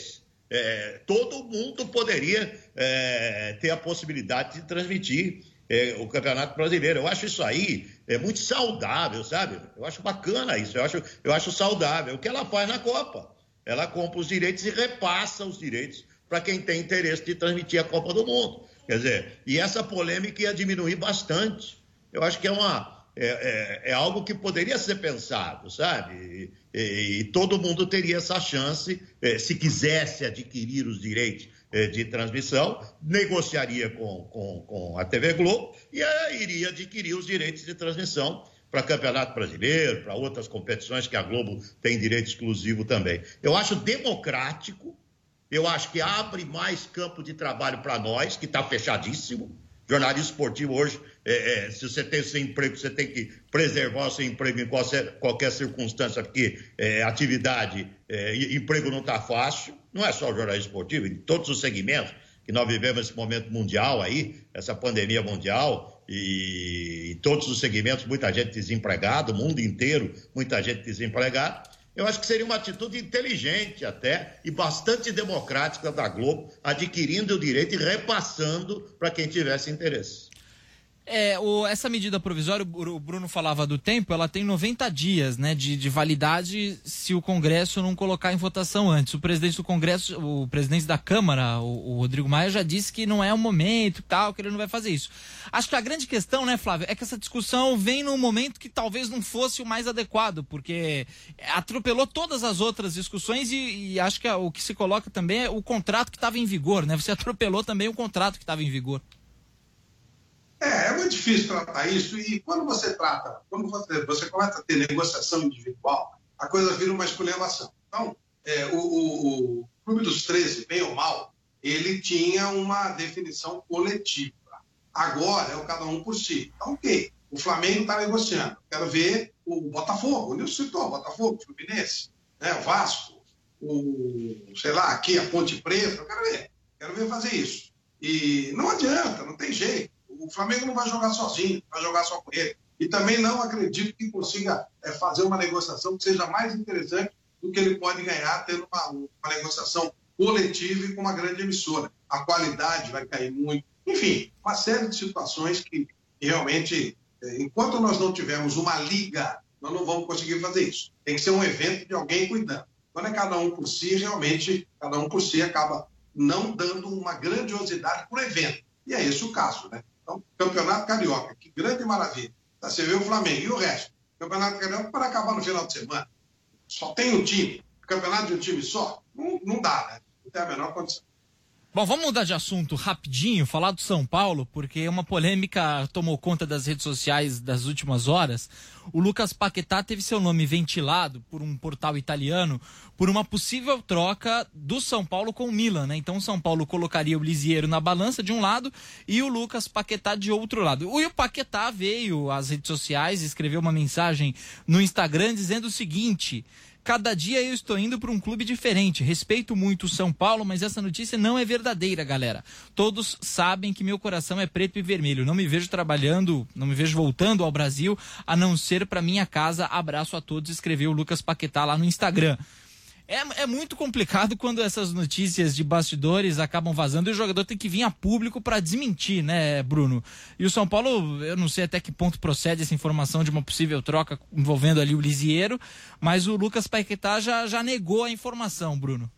todo mundo poderia ter a possibilidade de transmitir o Campeonato Brasileiro. Eu acho isso aí muito saudável, sabe? Eu acho bacana isso, eu acho saudável. O que ela faz na Copa? Ela compra os direitos e repassa os direitos para quem tem interesse de transmitir a Copa do Mundo. Quer dizer, e essa polêmica ia diminuir bastante. Eu acho que é algo que poderia ser pensado, sabe? E todo mundo teria essa chance, se quisesse adquirir os direitos de transmissão, negociaria com a TV Globo e iria adquirir os direitos de transmissão para Campeonato Brasileiro, para outras competições que a Globo tem direito exclusivo também. Eu acho democrático, eu acho que abre mais campo de trabalho para nós, que está fechadíssimo. Jornalismo esportivo hoje, se você tem seu emprego, você tem que preservar o seu emprego em qualquer circunstância, porque atividade, emprego não está fácil. Não é só o jornalismo esportivo, em todos os segmentos que nós vivemos esse momento mundial aí, essa pandemia mundial, e em todos os segmentos, muita gente desempregada, o mundo inteiro, muita gente desempregada. Eu acho que seria uma atitude inteligente até e bastante democrática da Globo, adquirindo o direito e repassando para quem tivesse interesse. Essa medida provisória, o Bruno falava do tempo, ela tem 90 dias, né, de validade se o Congresso não colocar em votação antes. O presidente do Congresso, o presidente da Câmara, o Rodrigo Maia, já disse que não é o momento, tal, que ele não vai fazer isso. Acho que a grande questão, né, Flávio, é que essa discussão vem num momento que talvez não fosse o mais adequado, porque atropelou todas as outras discussões e acho que o que se coloca também é o contrato que estava em vigor, né? Você atropelou também o contrato que estava em vigor. É muito difícil tratar isso, e quando você começa a ter negociação individual, a coisa vira uma esculhambação. Então, o Clube dos 13, bem ou mal, ele tinha uma definição coletiva. Agora é o cada um por si. Então, ok, o Flamengo está negociando. Quero ver o Botafogo, o Nilson citou, o Botafogo, o Fluminense, né, o Vasco, aqui a Ponte Preta, eu quero ver fazer isso. E não adianta, não tem jeito. O Flamengo não vai jogar sozinho, vai jogar só com ele. E também não acredito que consiga fazer uma negociação que seja mais interessante do que ele pode ganhar tendo uma negociação coletiva e com uma grande emissora. A qualidade vai cair muito. Enfim, uma série de situações que realmente, enquanto nós não tivermos uma liga, nós não vamos conseguir fazer isso. Tem que ser um evento de alguém cuidando. Quando é cada um por si, realmente, cada um por si acaba não dando uma grandiosidade para o evento. E é esse o caso, né? Então, Campeonato Carioca, que grande maravilha. Você vê o Flamengo e o resto. Campeonato Carioca para acabar no final de semana. Só tem um time. Campeonato de um time só? Não dá, né? Não tem a menor condição. Bom, vamos mudar de assunto rapidinho, falar do São Paulo, porque uma polêmica tomou conta das redes sociais das últimas horas. O Lucas Paquetá teve seu nome ventilado por um portal italiano por uma possível troca do São Paulo com o Milan, né? Então o São Paulo colocaria o Lisiero na balança de um lado e o Lucas Paquetá de outro lado. E o Paquetá veio às redes sociais, escreveu uma mensagem no Instagram dizendo o seguinte: cada dia eu estou indo para um clube diferente. Respeito muito o São Paulo, mas essa notícia não é verdadeira, galera. Todos sabem que meu coração é preto e vermelho. Não me vejo trabalhando, não me vejo voltando ao Brasil, a não ser para minha casa. Abraço a todos, escreveu o Lucas Paquetá lá no Instagram. É muito complicado quando essas notícias de bastidores acabam vazando e o jogador tem que vir a público para desmentir, né, Bruno? E o São Paulo, eu não sei até que ponto procede essa informação de uma possível troca envolvendo ali o Lisiero, mas o Lucas Paquetá já negou a informação, Bruno.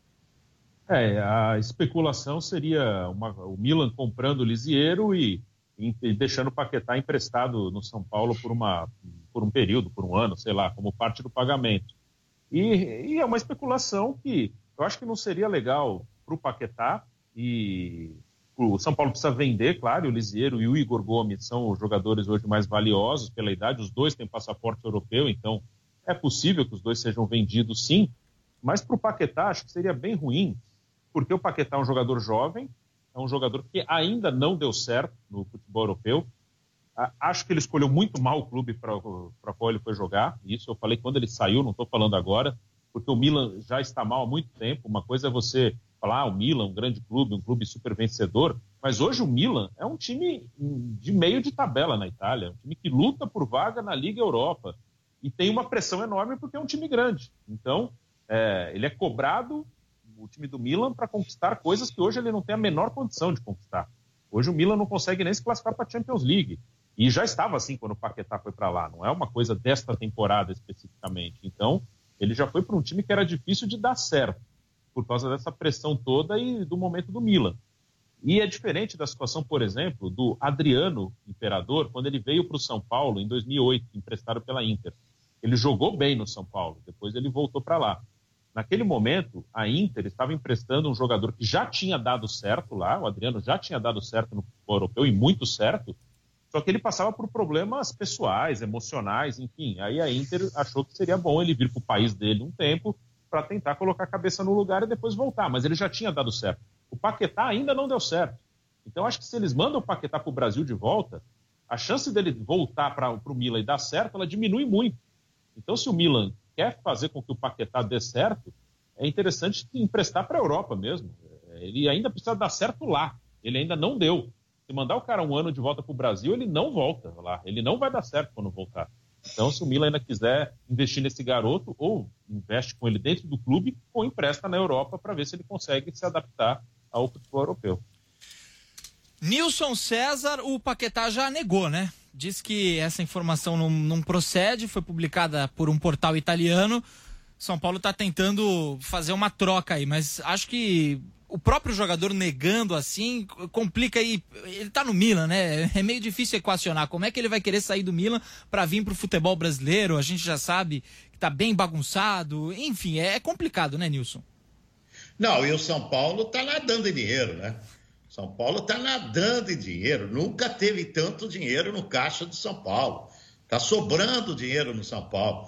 A especulação seria o Milan comprando o Lisiero e deixando o Paquetá emprestado no São Paulo por um período, por um ano, sei lá, como parte do pagamento. E é uma especulação que eu acho que não seria legal para o Paquetá, e o São Paulo precisa vender, claro, o Lisiero e o Igor Gomes são os jogadores hoje mais valiosos pela idade, os dois têm passaporte europeu, então é possível que os dois sejam vendidos sim, mas para o Paquetá acho que seria bem ruim, porque o Paquetá é um jogador jovem, é um jogador que ainda não deu certo no futebol europeu. Acho que ele escolheu muito mal o clube para qual ele foi jogar. Isso eu falei quando ele saiu, não estou falando agora, porque o Milan já está mal há muito tempo. Uma coisa é você falar, o Milan, um grande clube, um clube super vencedor, mas hoje o Milan é um time de meio de tabela na Itália, um time que luta por vaga na Liga Europa e tem uma pressão enorme porque é um time grande. Então, ele é cobrado, o time do Milan para conquistar coisas que hoje ele não tem a menor condição de conquistar. Hoje o Milan não consegue nem se classificar para a Champions League. E já estava assim quando o Paquetá foi para lá. Não é uma coisa desta temporada especificamente. Então, ele já foi para um time que era difícil de dar certo, por causa dessa pressão toda e do momento do Milan. E é diferente da situação, por exemplo, do Adriano Imperador, quando ele veio para o São Paulo em 2008, emprestado pela Inter. Ele jogou bem no São Paulo, depois ele voltou para lá. Naquele momento, a Inter estava emprestando um jogador que já tinha dado certo lá, o Adriano já tinha dado certo no futebol europeu, e muito certo, só que ele passava por problemas pessoais, emocionais, enfim. Aí a Inter achou que seria bom ele vir para o país dele um tempo para tentar colocar a cabeça no lugar e depois voltar, mas ele já tinha dado certo. O Paquetá ainda não deu certo. Então, acho que se eles mandam o Paquetá para o Brasil de volta, a chance dele voltar para o Milan e dar certo, ela diminui muito. Então, se o Milan quer fazer com que o Paquetá dê certo, é interessante emprestar para a Europa mesmo. Ele ainda precisa dar certo lá. Ele ainda não deu. Se mandar o cara um ano de volta para o Brasil, ele não volta lá. Ele não vai dar certo quando voltar. Então, se o Milan ainda quiser investir nesse garoto, ou investe com ele dentro do clube, ou empresta na Europa para ver se ele consegue se adaptar ao futebol europeu. Nilson César, o Paquetá já negou, né? Diz que essa informação não procede, foi publicada por um portal italiano. São Paulo está tentando fazer uma troca aí, mas acho que o próprio jogador negando assim complica aí. Ele está no Milan, né? É meio difícil equacionar. Como é que ele vai querer sair do Milan para vir para o futebol brasileiro? A gente já sabe que está bem bagunçado. Enfim, é complicado, né, Nilson? Não, e o São Paulo está nadando em dinheiro, né? São Paulo está nadando em dinheiro. Nunca teve tanto dinheiro no caixa de São Paulo. Está sobrando dinheiro no São Paulo.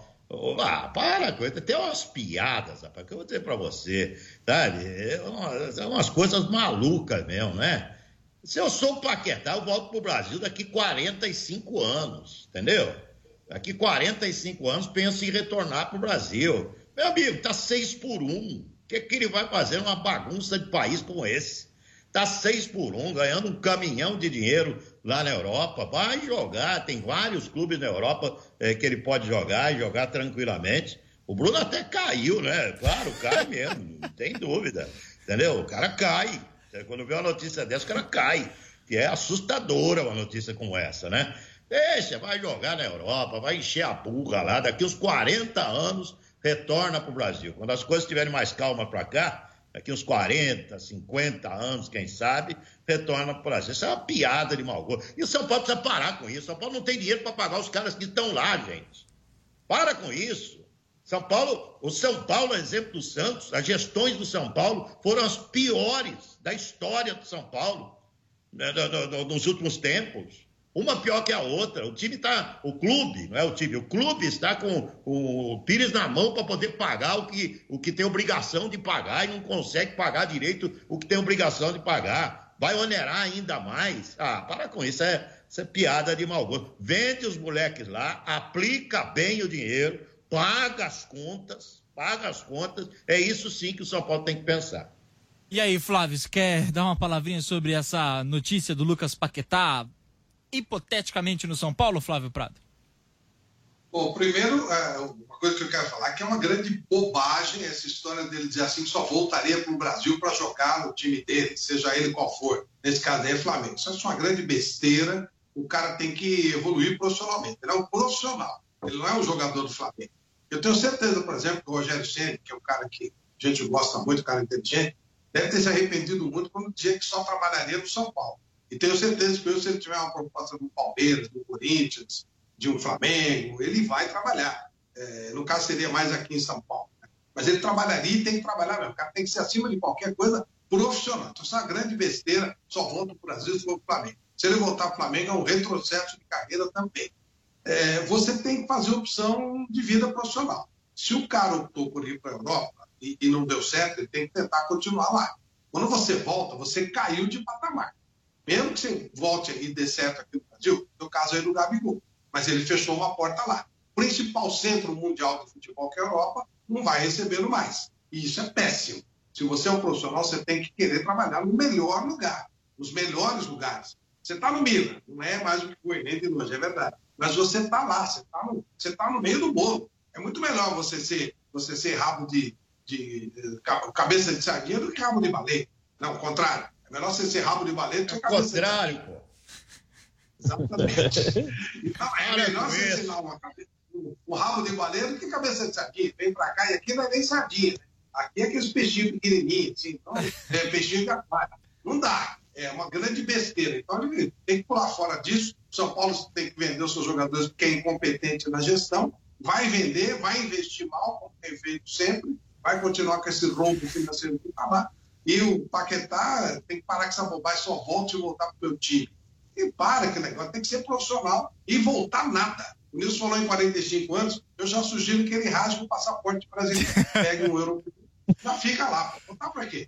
Para, tem umas piadas, rapaz, que eu vou dizer para você, sabe? São umas coisas malucas mesmo, né? Se eu sou o Paquetá, eu volto pro Brasil daqui 45 anos, entendeu? Daqui 45 anos penso em retornar pro Brasil. Meu amigo, tá 6-1. O que ele vai fazer numa bagunça de país como esse? Tá 6-1, ganhando um caminhão de dinheiro lá na Europa. Vai jogar, tem vários clubes na Europa que ele pode jogar e jogar tranquilamente. O Bruno até caiu, né? Claro, cai mesmo, não tem dúvida. Entendeu? O cara cai. Quando vê uma notícia dessa, o cara cai. Que é assustadora uma notícia como essa, né? Deixa, vai jogar na Europa, vai encher a burra lá. Daqui uns 40 anos, retorna pro Brasil. Quando as coisas estiverem mais calmas para cá, daqui uns 40, 50 anos, quem sabe, retorna para o Brasil. Isso é uma piada de mau gosto. E o São Paulo precisa parar com isso. O São Paulo não tem dinheiro para pagar os caras que estão lá, gente. Para com isso. O São Paulo, exemplo do Santos, as gestões do São Paulo foram as piores da história do São Paulo, né, nos últimos tempos. Uma pior que a outra. O clube, não é o time, o clube está com o Pires na mão para poder pagar o que tem obrigação de pagar e não consegue pagar direito o que tem obrigação de pagar. Vai onerar ainda mais. Para com isso, isso é piada de mau gosto. Vende os moleques lá, aplica bem o dinheiro, paga as contas, é isso sim que o São Paulo tem que pensar. E aí, Flávio, você quer dar uma palavrinha sobre essa notícia do Lucas Paquetá, hipoteticamente no São Paulo, Flávio Prado? Bom, primeiro, uma coisa que eu quero falar, que é uma grande bobagem essa história dele dizer assim que só voltaria para o Brasil para jogar no time dele, seja ele qual for. Nesse caso aí é Flamengo. Isso é uma grande besteira. O cara tem que evoluir profissionalmente. Ele é um profissional. Ele não é um jogador do Flamengo. Eu tenho certeza, por exemplo, que o Rogério Ceni, que é um cara que a gente gosta muito, um cara inteligente, deve ter se arrependido muito quando dizia que só trabalharia no São Paulo. E tenho certeza que se ele tiver uma proposta do Palmeiras, do Corinthians, de um Flamengo, ele vai trabalhar. No caso, seria mais aqui em São Paulo. Né? Mas ele trabalharia e tem que trabalhar mesmo. O cara tem que ser acima de qualquer coisa profissional. Então, isso é uma grande besteira. Só volta para o Brasil se for para o Flamengo. Se ele voltar para o Flamengo, é um retrocesso de carreira também. Você tem que fazer opção de vida profissional. Se o cara optou por ir para a Europa e não deu certo, ele tem que tentar continuar lá. Quando você volta, você caiu de patamar. Mesmo que você volte e dê certo aqui no Brasil, no caso aí do Gabigol, mas ele fechou uma porta lá. O principal centro mundial de futebol, que é a Europa, não vai recebê-lo mais. E isso é péssimo. Se você é um profissional, você tem que querer trabalhar no melhor lugar, nos melhores lugares. Você está no Milan, não é mais o que foi, nem de longe, é verdade. Mas você está lá, você está no meio do bolo. É muito melhor você ser rabo de cabeça de sardinha do que rabo de baleia. Não, ao contrário. É melhor você ser rabo de baleia do que cabeça de sardinha. Pô. Exatamente. Então, é melhor você ensinar o rabo de baleia do que cabeça de sardinha. Vem pra cá e aqui não é nem sardinha. Aqui é aqueles peixinhos pequenininhos, assim. Então, é peixinho de aquário. Não dá. É uma grande besteira. Então, ele tem que pular fora disso. O São Paulo tem que vender os seus jogadores porque é incompetente na gestão. Vai vender, vai investir mal, como tem feito sempre. Vai continuar com esse rombo financeiro que está lá. E o Paquetá tem que parar com essa bobagem, só volta e voltar para o meu time. E para que negócio, tem que ser profissional e voltar nada. O Nilson falou em 45 anos, eu já sugiro que ele rasgue o passaporte brasileiro. Pegue um euro, já fica lá. Voltar para quê?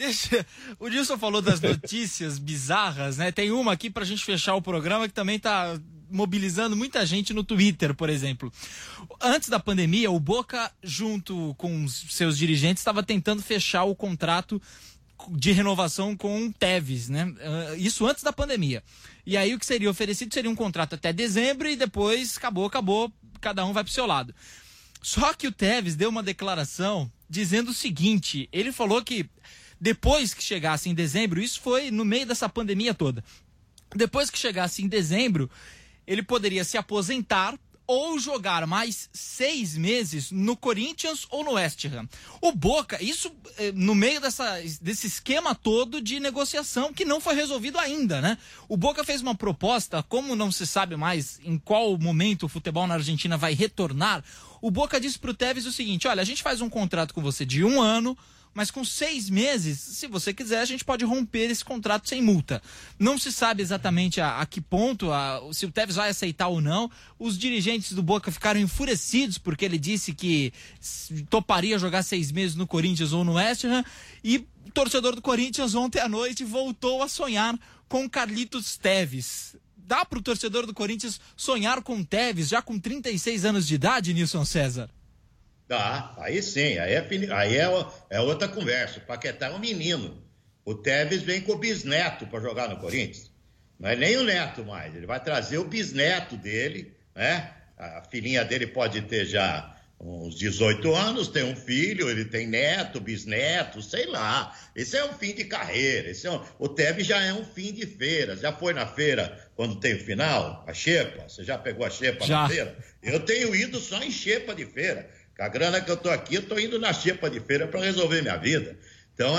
O Nilson falou das notícias bizarras, né? Tem uma aqui pra gente fechar o programa que também tá mobilizando muita gente no Twitter, por exemplo. Antes da pandemia, o Boca, junto com os seus dirigentes, estava tentando fechar o contrato de renovação com o Tevez, né? Isso antes da pandemia. E aí o que seria oferecido seria um contrato até dezembro e depois acabou, cada um vai pro seu lado. Só que o Tevez deu uma declaração dizendo o seguinte, ele falou que depois que chegasse em dezembro, isso foi no meio dessa pandemia toda, depois que chegasse em dezembro, ele poderia se aposentar ou jogar mais 6 meses no Corinthians ou no West Ham. O Boca, isso no meio desse esquema todo de negociação que não foi resolvido ainda, né? O Boca fez uma proposta, como não se sabe mais em qual momento o futebol na Argentina vai retornar, o Boca disse pro Tevez o seguinte, olha, a gente faz um contrato com você de 1 ano, mas com 6 meses, se você quiser, a gente pode romper esse contrato sem multa. Não se sabe exatamente a que ponto, se o Tevez vai aceitar ou não. Os dirigentes do Boca ficaram enfurecidos porque ele disse que toparia jogar 6 meses no Corinthians ou no West Ham. E o torcedor do Corinthians ontem à noite voltou a sonhar com Carlitos Tevez. Dá para o torcedor do Corinthians sonhar com Tevez já com 36 anos de idade, Nilson César? Tá, aí sim, aí é outra conversa. O Paquetá é um menino. O Tevez vem com o bisneto para jogar no Corinthians. Não é nem o neto mais, ele vai trazer o bisneto dele, né? A filhinha dele pode ter já uns 18 anos, tem um filho, ele tem neto, bisneto, sei lá. Esse é um fim de carreira. O Tevez já é um fim de feira. Já foi na feira quando tem o final? A xepa? Você já pegou a xepa na feira? Eu tenho ido só em xepa de feira. Com a grana que eu tô aqui, eu tô indo na xepa de feira para resolver minha vida. Então,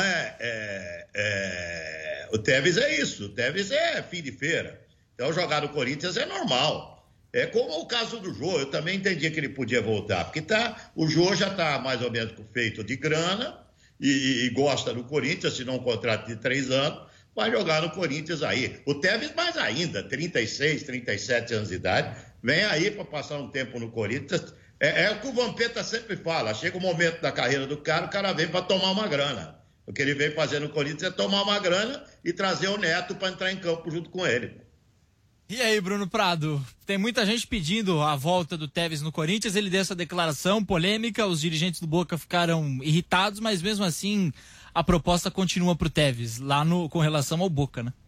o Tevez é isso. O Tevez é fim de feira. Então, jogar no Corinthians é normal. É como o caso do Jô. Eu também entendia que ele podia voltar. Porque o Jô já está mais ou menos feito de grana e gosta do Corinthians, se não um contrato de 3 anos, vai jogar no Corinthians aí. O Tevez mais ainda, 36, 37 anos de idade, vem aí para passar um tempo no Corinthians. É o que o Vampeta sempre fala, chega o momento da carreira do cara, o cara vem para tomar uma grana. O que ele vem fazer no Corinthians é tomar uma grana e trazer o Neto para entrar em campo junto com ele. E aí, Bruno Prado? Tem muita gente pedindo a volta do Tevez no Corinthians, ele deu essa declaração polêmica, os dirigentes do Boca ficaram irritados, mas mesmo assim a proposta continua pro Tevez, lá com relação ao Boca, né?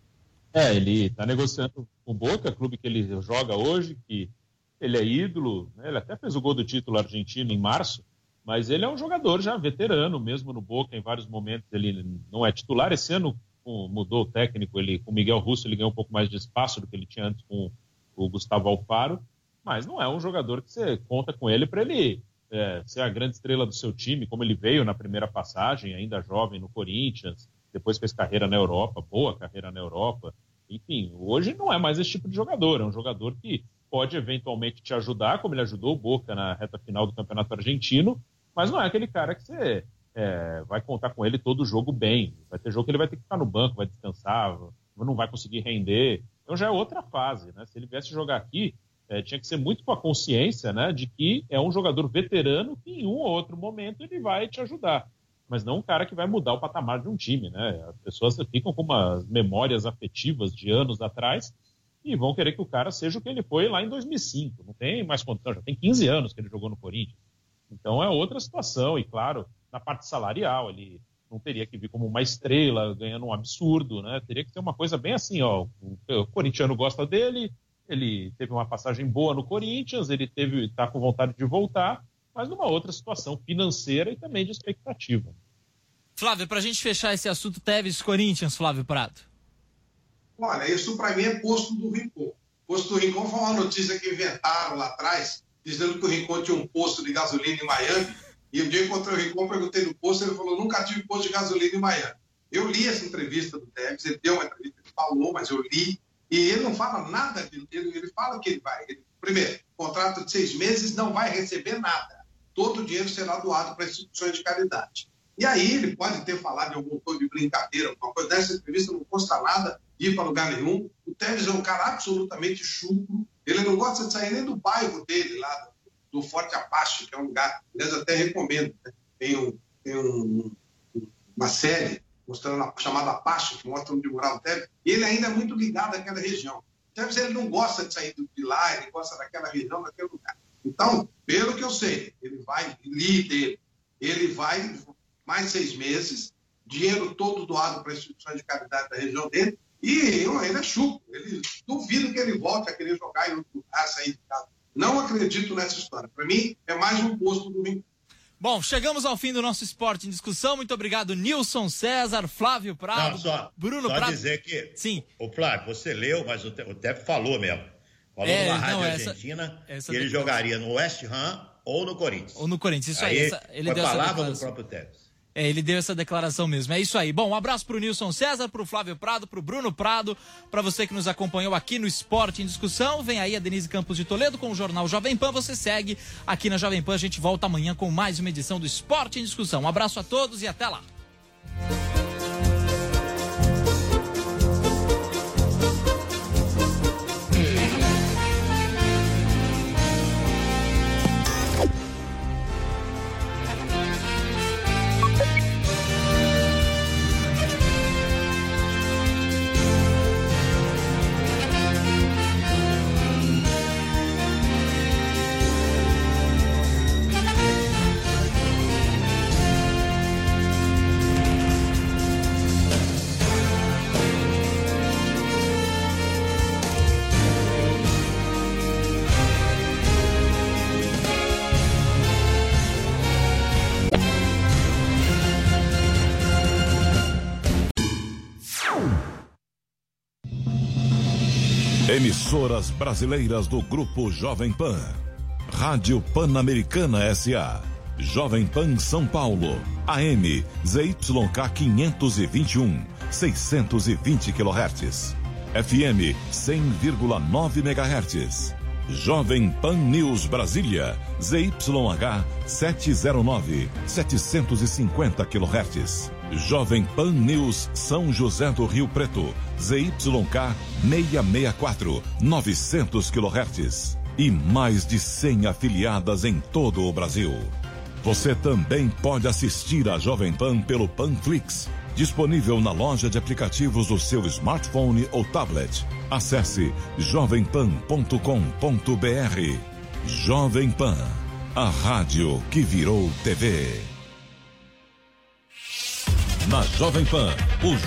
Ele tá negociando com o Boca, clube que ele joga hoje, que ele é ídolo, né? Ele até fez o gol do título argentino em março, mas ele é um jogador já veterano, mesmo no Boca, em vários momentos ele não é titular. Esse ano mudou o técnico, com o Miguel Russo ele ganhou um pouco mais de espaço do que ele tinha antes com o Gustavo Alfaro, mas não é um jogador que você conta com ele para ele ser a grande estrela do seu time, como ele veio na primeira passagem, ainda jovem no Corinthians, depois fez carreira na Europa, boa carreira na Europa. Enfim, hoje não é mais esse tipo de jogador, é um jogador que pode eventualmente te ajudar, como ele ajudou o Boca na reta final do Campeonato Argentino, mas não é aquele cara que você vai contar com ele todo jogo bem. Vai ter jogo que ele vai ter que ficar no banco, vai descansar, não vai conseguir render. Então já é outra fase, né? Se ele viesse jogar aqui, tinha que ser muito com a consciência, né, de que é um jogador veterano que em um ou outro momento ele vai te ajudar. Mas não um cara que vai mudar o patamar de um time, né? As pessoas ficam com umas memórias afetivas de anos atrás e vão querer que o cara seja o que ele foi lá em 2005. Não tem mais condição, já tem 15 anos que ele jogou no Corinthians. Então é outra situação. E claro, na parte salarial, ele não teria que vir como uma estrela, ganhando um absurdo, né? Teria que ser uma coisa bem assim, ó. O corintiano gosta dele, ele teve uma passagem boa no Corinthians, ele está com vontade de voltar, mas numa outra situação financeira e também de expectativa. Flávio, para a gente fechar esse assunto, Tevez Corinthians, Flávio Prado. Olha, isso para mim é posto do Rincon. Posto do Rincon foi uma notícia que inventaram lá atrás, dizendo que o Rincon tinha um posto de gasolina em Miami. E um dia eu encontrei o Rincon, perguntei no posto, ele falou, nunca tive posto de gasolina em Miami. Eu li essa entrevista do Tevez, ele deu uma entrevista, ele falou, mas eu li, e ele não fala nada, ele fala que ele vai. Primeiro, contrato de 6 meses, não vai receber nada. Todo o dinheiro será doado para instituições de caridade. E aí ele pode ter falado de algum tom de brincadeira, alguma coisa dessa entrevista, não custa nada ir para lugar nenhum. O Tevez é um cara absolutamente chucro, ele não gosta de sair nem do bairro dele, lá do Forte Apache, que é um lugar, aliás, até recomendo, né? Tem uma série mostrando chamada Apache, que mostra onde morava o Tevez, e ele ainda é muito ligado àquela região. O Tevez, ele não gosta de sair de lá, ele gosta daquela região, daquele lugar. Então, pelo que eu sei, ele vai, ele vai mais 6 meses, dinheiro todo doado para instituições de caridade da região dele, e ele é chuco, ele duvido que ele volte a querer jogar em outro lugar, sair de casa. Não acredito nessa história. Para mim, é mais um posto do Rincon. Bom, chegamos ao fim do nosso Esporte em Discussão. Muito obrigado, Nilson César, Flávio Prado, Bruno Prado. Só dizer que, sim. O Flávio, você leu, mas o Tevez falou mesmo. Falou numa rádio argentina que ele jogaria no West Ham ou no Corinthians. Ou no Corinthians, isso aí. Ele deu palavra do próprio Tevez. Ele deu essa declaração mesmo, é isso aí. Bom, um abraço pro Nilson César, pro Flávio Prado, pro Bruno Prado, pra você que nos acompanhou aqui no Esporte em Discussão. Vem aí a Denise Campos de Toledo com o Jornal Jovem Pan. Você segue aqui na Jovem Pan, a gente volta amanhã com mais uma edição do Esporte em Discussão. Um abraço a todos e até lá. Emissoras brasileiras do Grupo Jovem Pan. Rádio Pan-Americana S.A. Jovem Pan São Paulo. AM ZYK 521, 620 kHz. FM 100,9 MHz. Jovem Pan News Brasília. ZYH 709, 750 kHz. Jovem Pan News São José do Rio Preto, ZYK 664, 900 kHz. E mais de 100 afiliadas em todo o Brasil. Você também pode assistir a Jovem Pan pelo Panflix, disponível na loja de aplicativos do seu smartphone ou tablet. Acesse jovempan.com.br. Jovem Pan, a rádio que virou TV. Na Jovem Pan, o